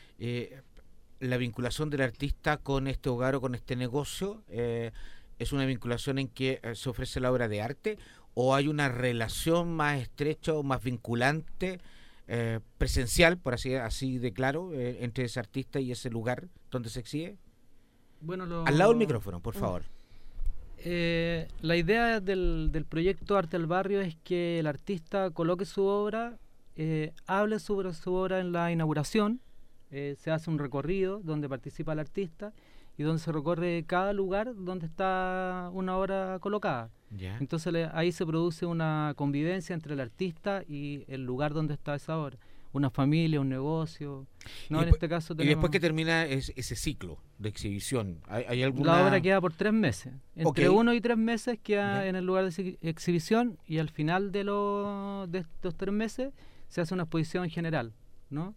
la vinculación del artista con este hogar o con este negocio. ¿Es una vinculación en que se ofrece la obra de arte o hay una relación más estrecha o más vinculante, presencial, por así de claro, entre ese artista y ese lugar donde se exhibe? Bueno, al lado del micrófono, por favor. La idea del proyecto Arte al Barrio es que el artista coloque su obra, hable sobre su obra en la inauguración, se hace un recorrido donde participa el artista y donde se recorre cada lugar donde está una obra colocada. Yeah. Entonces ahí se produce una convivencia entre el artista y el lugar donde está esa obra. Una familia, un negocio. ¿No? En este caso tenemos... Y después que termina ese ciclo de exhibición, ¿hay alguna...? La obra queda por 3 meses. Entre 1 y 3 meses queda en el lugar de exhibición y al final de estos 3 meses se hace una exposición general, ¿no?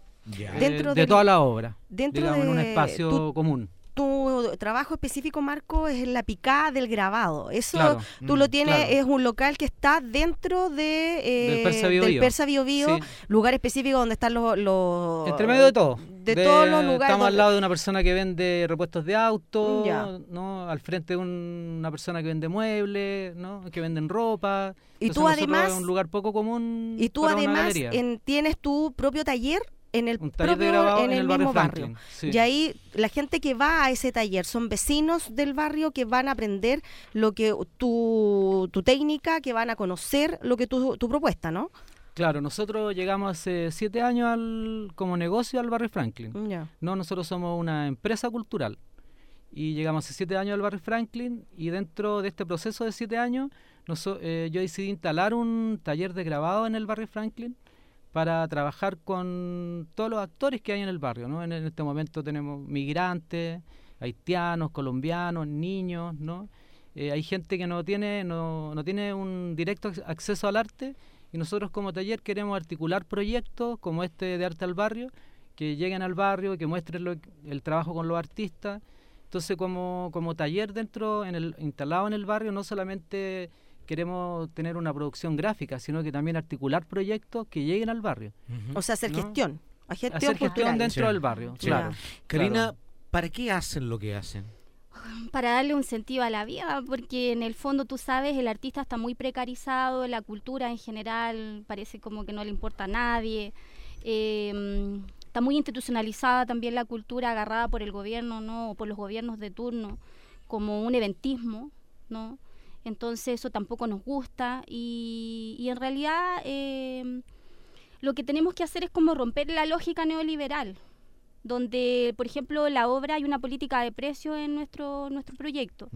De toda la obra, digamos, en un espacio común. Tu trabajo específico, Marco, es la picada del grabado. Eso claro, tú lo tienes, es un local que está dentro del Persa Bio Bio, lugar específico donde están los entre medio de todo. De todos los lugares. Estamos al lado de una persona que vende repuestos de auto, ¿no? Al frente de una persona que vende muebles, ¿no? Que venden ropa. Y tú además es un lugar poco común. Y tú para además una tienes tu propio taller en el mismo barrio. Sí. Y ahí la gente que va a ese taller son vecinos del barrio que van a aprender lo que tu técnica, que van a conocer lo que tu propuesta, ¿no? Claro, nosotros llegamos hace 7 años como negocio al barrio Franklin. No, nosotros somos una empresa cultural y llegamos hace 7 años al barrio Franklin y dentro de este proceso de 7 años yo decidí instalar un taller de grabado en el barrio Franklin para trabajar con todos los actores que hay en el barrio, ¿no? En este momento tenemos migrantes, haitianos, colombianos, niños, ¿no? Hay gente que no tiene un directo acceso al arte y nosotros como taller queremos articular proyectos como este de Arte al Barrio, que lleguen al barrio, que muestren el trabajo con los artistas. Entonces como taller instalado en el barrio no solamente queremos tener una producción gráfica, sino que también articular proyectos que lleguen al barrio. O sea, hacer gestión. Hacer gestión dentro del barrio, claro. Karina, ¿para qué hacen lo que hacen? Para darle un sentido a la vida, porque en el fondo, tú sabes, el artista está muy precarizado, la cultura en general parece como que no le importa a nadie. Está muy institucionalizada también la cultura, agarrada por el gobierno, ¿no? O por los gobiernos de turno, como un eventismo, ¿no? Entonces eso tampoco nos gusta y en realidad lo que tenemos que hacer es como romper la lógica neoliberal, donde, por ejemplo, la obra hay una política de precio en nuestro proyecto.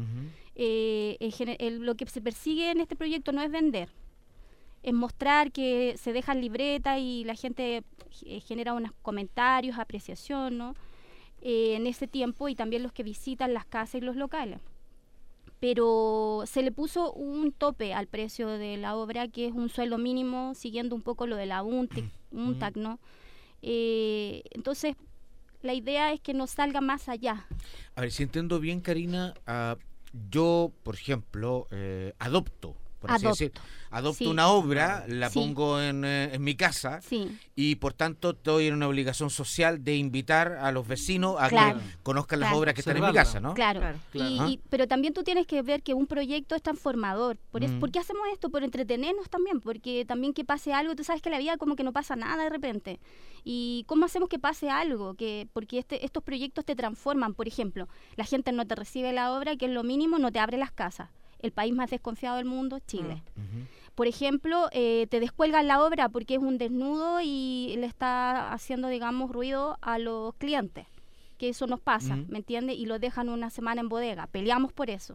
Lo que se persigue en este proyecto no es vender, es mostrar que se dejan libretas y la gente genera unos comentarios, apreciación, ¿no? En ese tiempo y también los que visitan las casas y los locales. Pero se le puso un tope al precio de la obra, que es un sueldo mínimo, siguiendo un poco lo de la UNTAC, ¿no? Entonces, la idea es que no salga más allá. A ver, si entiendo bien, Karina, yo, por ejemplo, adopto por así decir. Adopto una obra, la pongo en mi casa y por tanto estoy en una obligación social de invitar a los vecinos a que conozcan las obras que están en mi casa, ¿no? Claro. Pero también tú tienes que ver que un proyecto es transformador. ¿Por qué hacemos esto? Por entretenernos también, porque también que pase algo, tú sabes que la vida como que no pasa nada de repente. ¿Y cómo hacemos que pase algo? Porque estos proyectos te transforman. Por ejemplo, la gente no te recibe la obra, que es lo mínimo, no te abre las casas. El país más desconfiado del mundo es Chile. Por ejemplo, te descuelgan la obra porque es un desnudo y le está haciendo, digamos, ruido a los clientes. Que eso nos pasa, ¿me entiendes? Y lo dejan una semana en bodega. Peleamos por eso.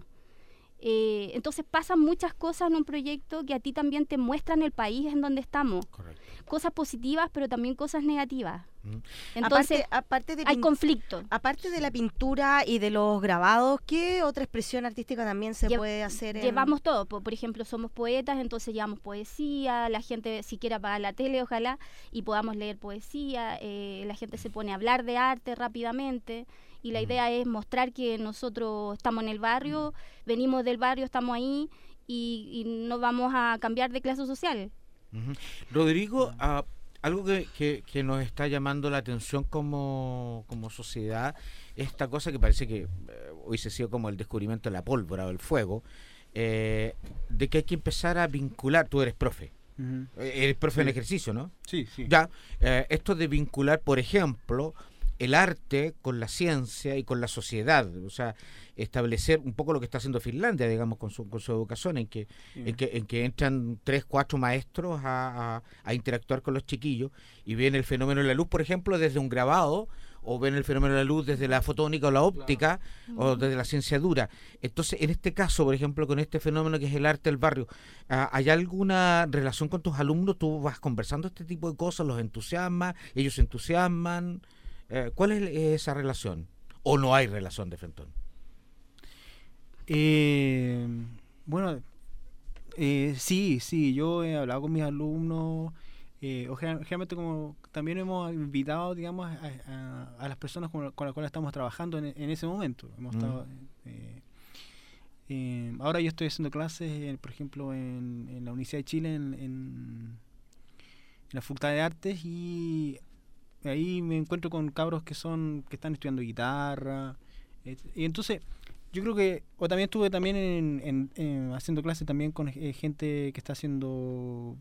Entonces pasan muchas cosas en un proyecto que a ti también te muestran el país en donde estamos. Correcto. Cosas positivas, pero también cosas negativas. Entonces, hay conflicto. Aparte de la pintura y de los grabados, ¿qué otra expresión artística también se puede hacer? Llevamos todo. Por ejemplo, somos poetas, entonces llevamos poesía. La gente, si quiere apagar la tele, ojalá, y podamos leer poesía. La gente se pone a hablar de arte rápidamente. Y la idea es mostrar que nosotros estamos en el barrio, venimos del barrio, estamos ahí y no vamos a cambiar de clase social. Rodrigo, algo que nos está llamando la atención como sociedad, esta cosa que parece que hubiese sido como el descubrimiento de la pólvora o el fuego, de que hay que empezar a vincular. Tú eres profe. Eres profe en ejercicio, ¿no? Sí. Ya, esto de vincular, por ejemplo, el arte con la ciencia y con la sociedad, o sea, establecer un poco lo que está haciendo Finlandia, digamos, con su educación, en que entran 3, 4 maestros a interactuar con los chiquillos y ven el fenómeno de la luz, por ejemplo, desde un grabado, o ven el fenómeno de la luz desde la fotónica o la óptica, o desde la ciencia dura. Entonces, en este caso, por ejemplo, con este fenómeno que es el arte del barrio, ¿hay alguna relación con tus alumnos? ¿Tú vas conversando este tipo de cosas? ¿Los entusiasma? ¿Ellos se entusiasman? ¿Cuál es esa relación? ¿O no hay relación de frente? Bueno, sí, yo he hablado con mis alumnos, generalmente como también hemos invitado, digamos, a las personas con las cuales estamos trabajando en ese momento. Hemos estado, ahora yo estoy haciendo clases, por ejemplo, en la Universidad de Chile, en la Facultad de Artes, y ahí me encuentro con cabros que están estudiando guitarra, y entonces yo creo que, o también estuve también haciendo clases también con gente que está haciendo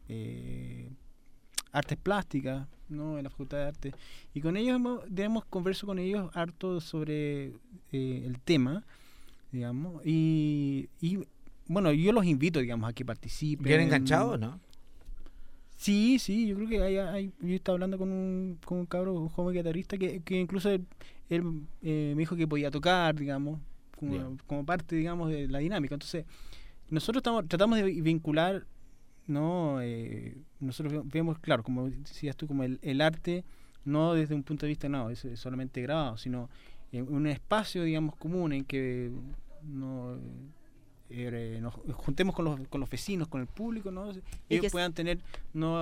artes plásticas, ¿no? En la Facultad de Arte, y con ellos converso con ellos harto sobre el tema, digamos, y bueno, yo los invito, digamos, a que participen. ¿Bien enganchados, no? Sí, yo creo que yo estaba hablando con un cabro, un joven guitarrista que incluso él me dijo que podía tocar, digamos, como parte, digamos, de la dinámica. Entonces, nosotros tratamos de vincular, ¿no? Nosotros vemos, claro, como decías tú, como el arte, no desde un punto de vista, no, es solamente grabado, sino en un espacio, digamos, común en que nos juntemos con los vecinos, con el público, ¿no? Ellos puedan tener, ¿no?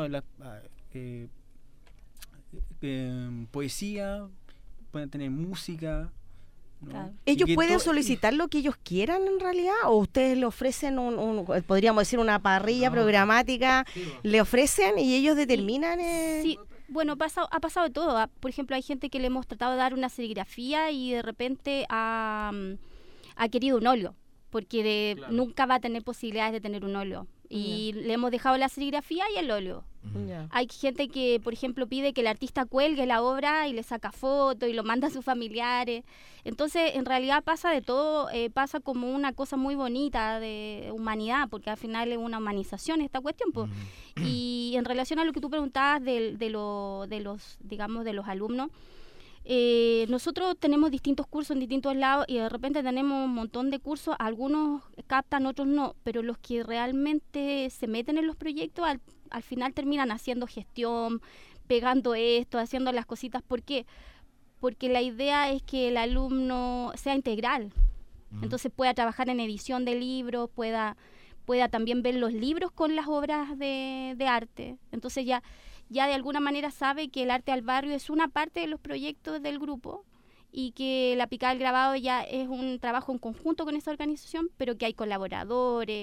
Poesía, puedan tener música, ¿no? Claro. ¿Ellos pueden solicitar lo que ellos quieran en realidad? ¿O ustedes le ofrecen podríamos decir, una parrilla programática, le ofrecen y ellos determinan? Sí, bueno, ha pasado de todo. Por ejemplo, hay gente que le hemos tratado de dar una serigrafía y de repente ha querido un óleo, porque nunca va a tener posibilidades de tener un óleo. Y le hemos dejado la serigrafía y el óleo. Hay gente que, por ejemplo, pide que el artista cuelgue la obra y le saca fotos y lo manda a sus familiares. Entonces, en realidad pasa de todo, pasa como una cosa muy bonita de humanidad, porque al final es una humanización esta cuestión. Y en relación a lo que tú preguntabas de los alumnos, nosotros tenemos distintos cursos en distintos lados y de repente tenemos un montón de cursos, algunos captan, otros no, pero los que realmente se meten en los proyectos al final terminan haciendo gestión, pegando esto, haciendo las cositas. ¿Por qué? Porque la idea es que el alumno sea integral, entonces pueda trabajar en edición de libros, pueda también ver los libros con las obras de arte. Entonces ya de alguna manera sabe que el arte al barrio es una parte de los proyectos del grupo y que la picada del grabado ya es un trabajo en conjunto con esa organización, pero que hay colaboradores,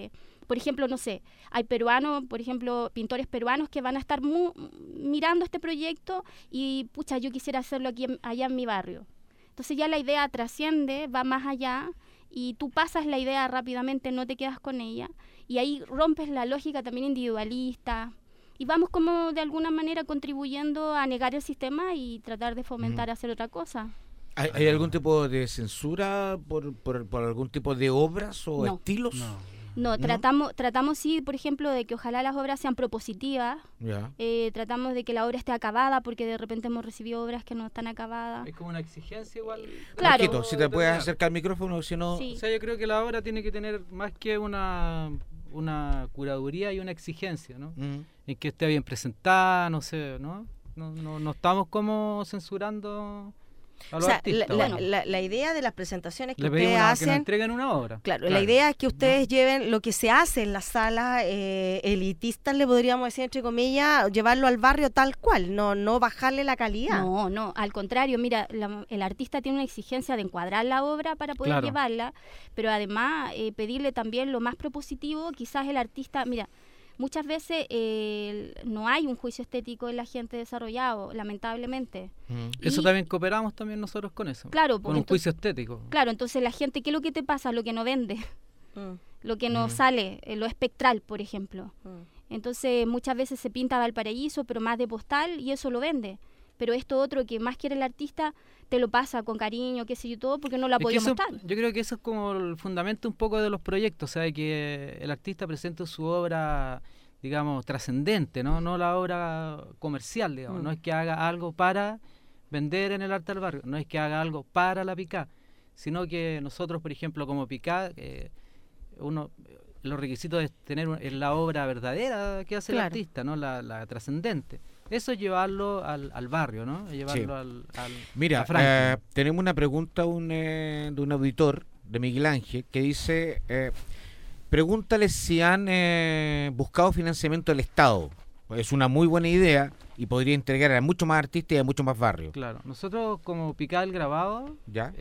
por ejemplo, no sé, hay peruanos, por ejemplo, pintores peruanos que van a estar mirando este proyecto y, pucha, yo quisiera hacerlo allá en mi barrio. Entonces ya la idea trasciende, va más allá y tú pasas la idea rápidamente, no te quedas con ella y ahí rompes la lógica también individualista y vamos como de alguna manera contribuyendo a negar el sistema y tratar de fomentar hacer otra cosa. ¿Hay algún tipo de censura por algún tipo de obras o estilos? No, tratamos sí, por ejemplo, de que ojalá las obras sean propositivas. Tratamos de que la obra esté acabada, porque de repente hemos recibido obras que no están acabadas. Es como una exigencia igual. Claro. Marquito, si te puedes acercar al micrófono, si no... Sí. O sea, yo creo que la obra tiene que tener más que una curaduría y una exigencia, ¿no? En que esté bien presentada, no sé, ¿no? No estamos como censurando... O sea, la idea de las presentaciones que ustedes hacen... que nos entreguen una obra. Claro, la idea es que ustedes lleven lo que se hace en las salas elitistas, le podríamos decir entre comillas, llevarlo al barrio tal cual, no bajarle la calidad. No, al contrario, mira, el artista tiene una exigencia de encuadrar la obra para poder llevarla, pero además pedirle también lo más propositivo, quizás el artista, mira... Muchas veces no hay un juicio estético en la gente desarrollado, lamentablemente. Eso también cooperamos también nosotros con eso. Claro, con un juicio estético. Claro, entonces la gente, ¿qué es lo que te pasa? Lo que no vende, lo que no sale, lo espectral, por ejemplo. Entonces muchas veces se pinta Valparaíso, pero más de postal, y eso lo vende. Pero esto otro que más quiere el artista te lo pasa con cariño, qué sé yo, todo, porque no la podía mostrar. Yo creo que eso es como el fundamento un poco de los proyectos, o sea, que el artista presente su obra, digamos, trascendente, no la obra comercial, digamos. No es que haga algo para vender en el arte del barrio, no es que haga algo para la Picá, sino que nosotros, por ejemplo, como Picá, los requisitos es tener la obra verdadera que hace el artista, no la trascendente. Eso es llevarlo al barrio, ¿no? Llevarlo al Mira, tenemos una pregunta de un auditor, de Miguel Ángel, que dice, pregúntale si han buscado financiamiento del Estado. Es una muy buena idea y podría entregar a muchos más artistas y a muchos más barrios. Claro, nosotros como Picá del Grabado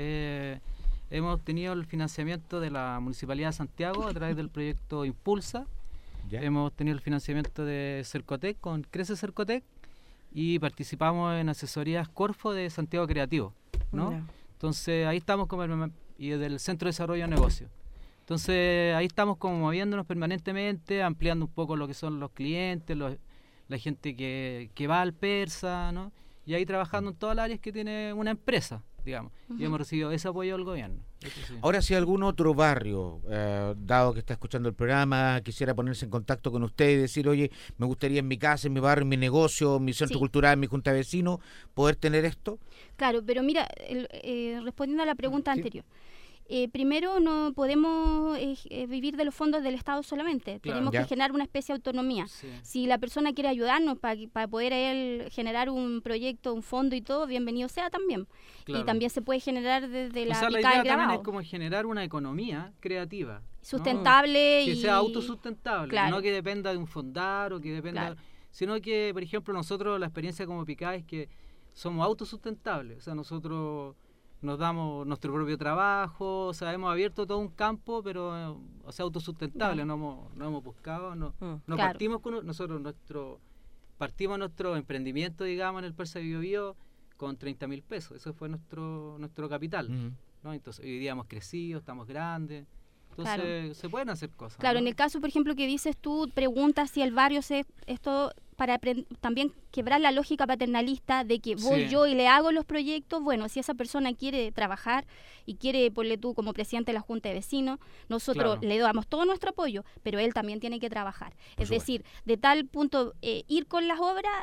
hemos tenido el financiamiento de la Municipalidad de Santiago a través del proyecto Impulsa. Hemos tenido el financiamiento de Cercotec con Crece Cercotec y participamos en asesorías Corfo de Santiago Creativo, ¿no? Entonces ahí estamos y del Centro de Desarrollo de Negocios. Entonces ahí estamos como moviéndonos permanentemente, ampliando un poco lo que son los clientes, la gente que va al Persa, ¿no? Y ahí trabajando en todas las áreas que tiene una empresa, digamos. Y hemos recibido ese apoyo del gobierno. Sí. Ahora, si algún otro barrio, dado que está escuchando el programa, quisiera ponerse en contacto con usted y decir, oye, me gustaría en mi casa, en mi barrio, en mi negocio, en mi centro cultural, en mi junta de vecinos, poder tener esto. Claro, pero mira, respondiendo a la pregunta anterior, primero no podemos vivir de los fondos del Estado solamente, tenemos que generar una especie de autonomía. Si la persona quiere ayudarnos para poder él generar un proyecto, un fondo y todo, bienvenido sea también. Y también se puede generar desde la idea también es como generar una economía creativa. Sustentable. Que sea autosustentable, no que dependa de un fondar o que dependa... Sino que, por ejemplo, nosotros la experiencia como Picá es que somos autosustentables, o sea, nosotros... nos damos nuestro propio trabajo, o sea, hemos abierto todo un campo, pero, o sea, autosustentable, no hemos buscado, partimos con nosotros, partimos nuestro emprendimiento, digamos, en el Persa Biobío con 30.000 pesos, eso fue nuestro capital, ¿no? Entonces, hoy día hemos crecido, estamos grandes, entonces se pueden hacer cosas. Claro, ¿no? en el caso, por ejemplo, que dices tú, preguntas si el barrio esto para también quebrar la lógica paternalista de que voy yo y le hago los proyectos. Bueno, si esa persona quiere trabajar y quiere, ponle tú como presidente de la Junta de Vecinos, nosotros le damos todo nuestro apoyo, pero él también tiene que trabajar. Es decir, de tal punto ir con las obras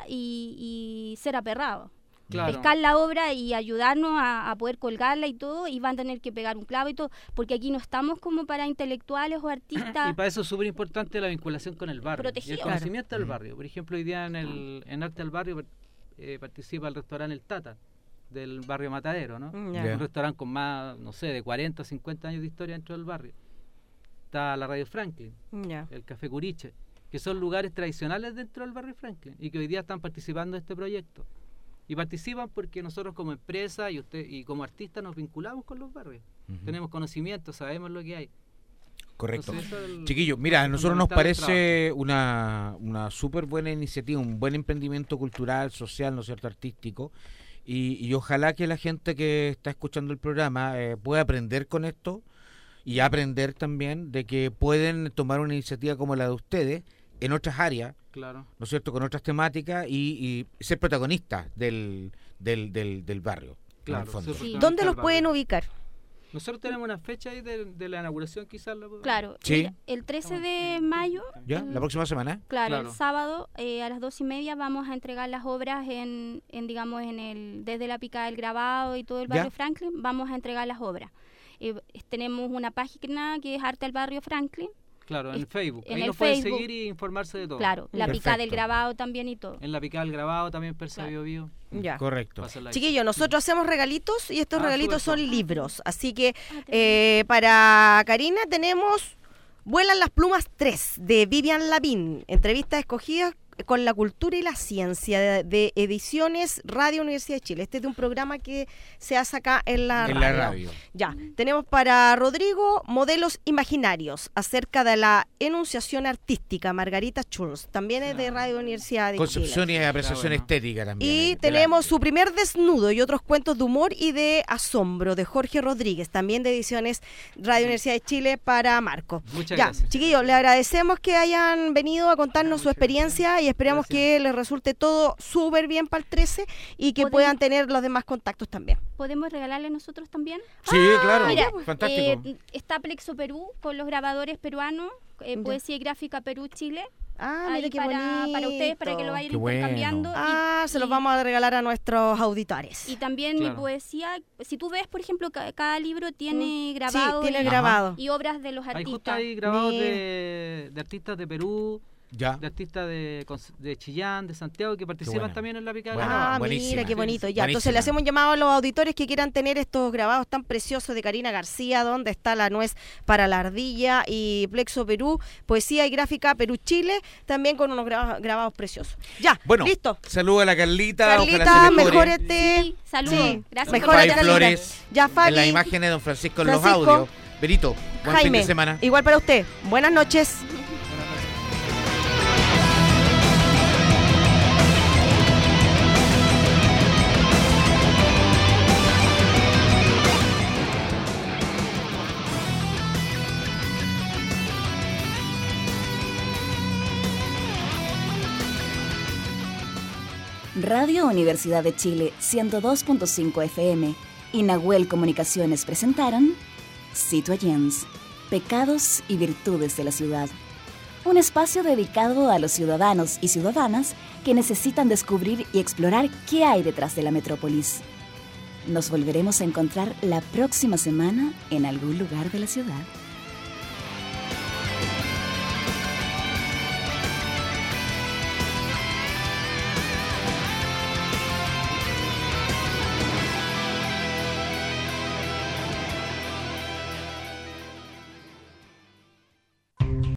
y ser aperrado. Pescar la obra y ayudarnos a poder colgarla y todo, y van a tener que pegar un clavo y todo, porque aquí no estamos como para intelectuales o artistas. Y para eso es súper importante la vinculación con el barrio. Protegido. Y el conocimiento del barrio. Por ejemplo, hoy día en Arte del Barrio participa el restaurante El Tata, del barrio Matadero, ¿no? Un restaurante con más, no sé, de 40, 50 años de historia dentro del barrio. Está la Radio Franklin, el Café Curiche, que son lugares tradicionales dentro del barrio Franklin y que hoy día están participando en este proyecto. Y participan porque nosotros como empresa y como artistas nos vinculamos con los barrios. Tenemos conocimiento, sabemos lo que hay. Correcto. Entonces, Chiquillos, mira, a nosotros nos parece una súper buena iniciativa, un buen emprendimiento cultural, social, ¿no es cierto?, artístico, y ojalá que la gente que está escuchando el programa pueda aprender con esto y aprender también de que pueden tomar una iniciativa como la de ustedes en otras áreas, claro, ¿no es cierto?, con otras temáticas y ser protagonistas del barrio. Claro, en el fondo. Sí. ¿Dónde los pueden ubicar? Nosotros tenemos una fecha ahí de la inauguración, quizás. Claro, sí. El 13 de mayo. ¿Ya? ¿La próxima semana? Claro, el sábado a las 2:30 vamos a entregar las obras desde la picada del grabado y todo el barrio Franklin, vamos a entregar las obras. Tenemos una página que es Arte al Barrio Franklin. Claro, en Facebook. En ahí nos pueden seguir y informarse de todo. Claro, la picada del grabado también y todo. En la picada del grabado también percibió vivo. Ya. Correcto. Chiquillos, nosotros hacemos regalitos y estos regalitos son libros. Así que para Karina tenemos Vuelan las plumas 3 de Vivian Lavín, entrevistas escogidas con la cultura y la ciencia de Ediciones Radio Universidad de Chile. Este es de un programa que se hace acá en la radio. Ya, tenemos para Rodrigo Modelos Imaginarios acerca de la enunciación artística, Margarita Schulz, también es de Radio Universidad de Concepción Chile. y apreciación estética también. Y tenemos Su primer desnudo y otros cuentos de humor y de asombro de Jorge Rodríguez, también de Ediciones Radio Universidad de Chile para Marco. Muchas gracias. Chiquillos, le agradecemos que hayan venido a contarnos su experiencia y esperamos que les resulte todo súper bien para el 13 y que puedan tener los demás contactos también. ¿Podemos regalarle nosotros también? Sí, claro, mira, fantástico. Está Plexo Perú con los grabadores peruanos, Poesía y Gráfica Perú Chile. Mira qué bonito. Para ustedes, para que lo vayan Qué intercambiando. bueno. Se los vamos a regalar a nuestros auditores. Y también mi poesía, si tú ves, por ejemplo, cada libro tiene grabado. Sí, tiene grabado. Y obras de los artistas. Hay justo ahí grabados de artistas de Perú, de artistas de Chillán, de Santiago, que participan también en la picada. Mira qué bonito. Ya, entonces le hacemos un llamado a los auditores que quieran tener estos grabados tan preciosos de Karina García, donde está La nuez para la ardilla y Plexo Perú, Poesía y Gráfica Perú Chile, también con unos grabados preciosos. Ya, bueno, listo. Saludos a la Carlita. Carlita, mejórate. Sí, saludos. Sí, gracias. Mejórate, Flores. Ya, Fabi. En las imágenes de don Francisco en los audios. Benito, buen fin de semana. Igual para usted. Buenas noches. Radio Universidad de Chile 102.5 FM y Nahuel Comunicaciones presentaron Citoyens, Pecados y Virtudes de la Ciudad. Un espacio dedicado a los ciudadanos y ciudadanas que necesitan descubrir y explorar qué hay detrás de la metrópolis. Nos volveremos a encontrar la próxima semana en algún lugar de la ciudad.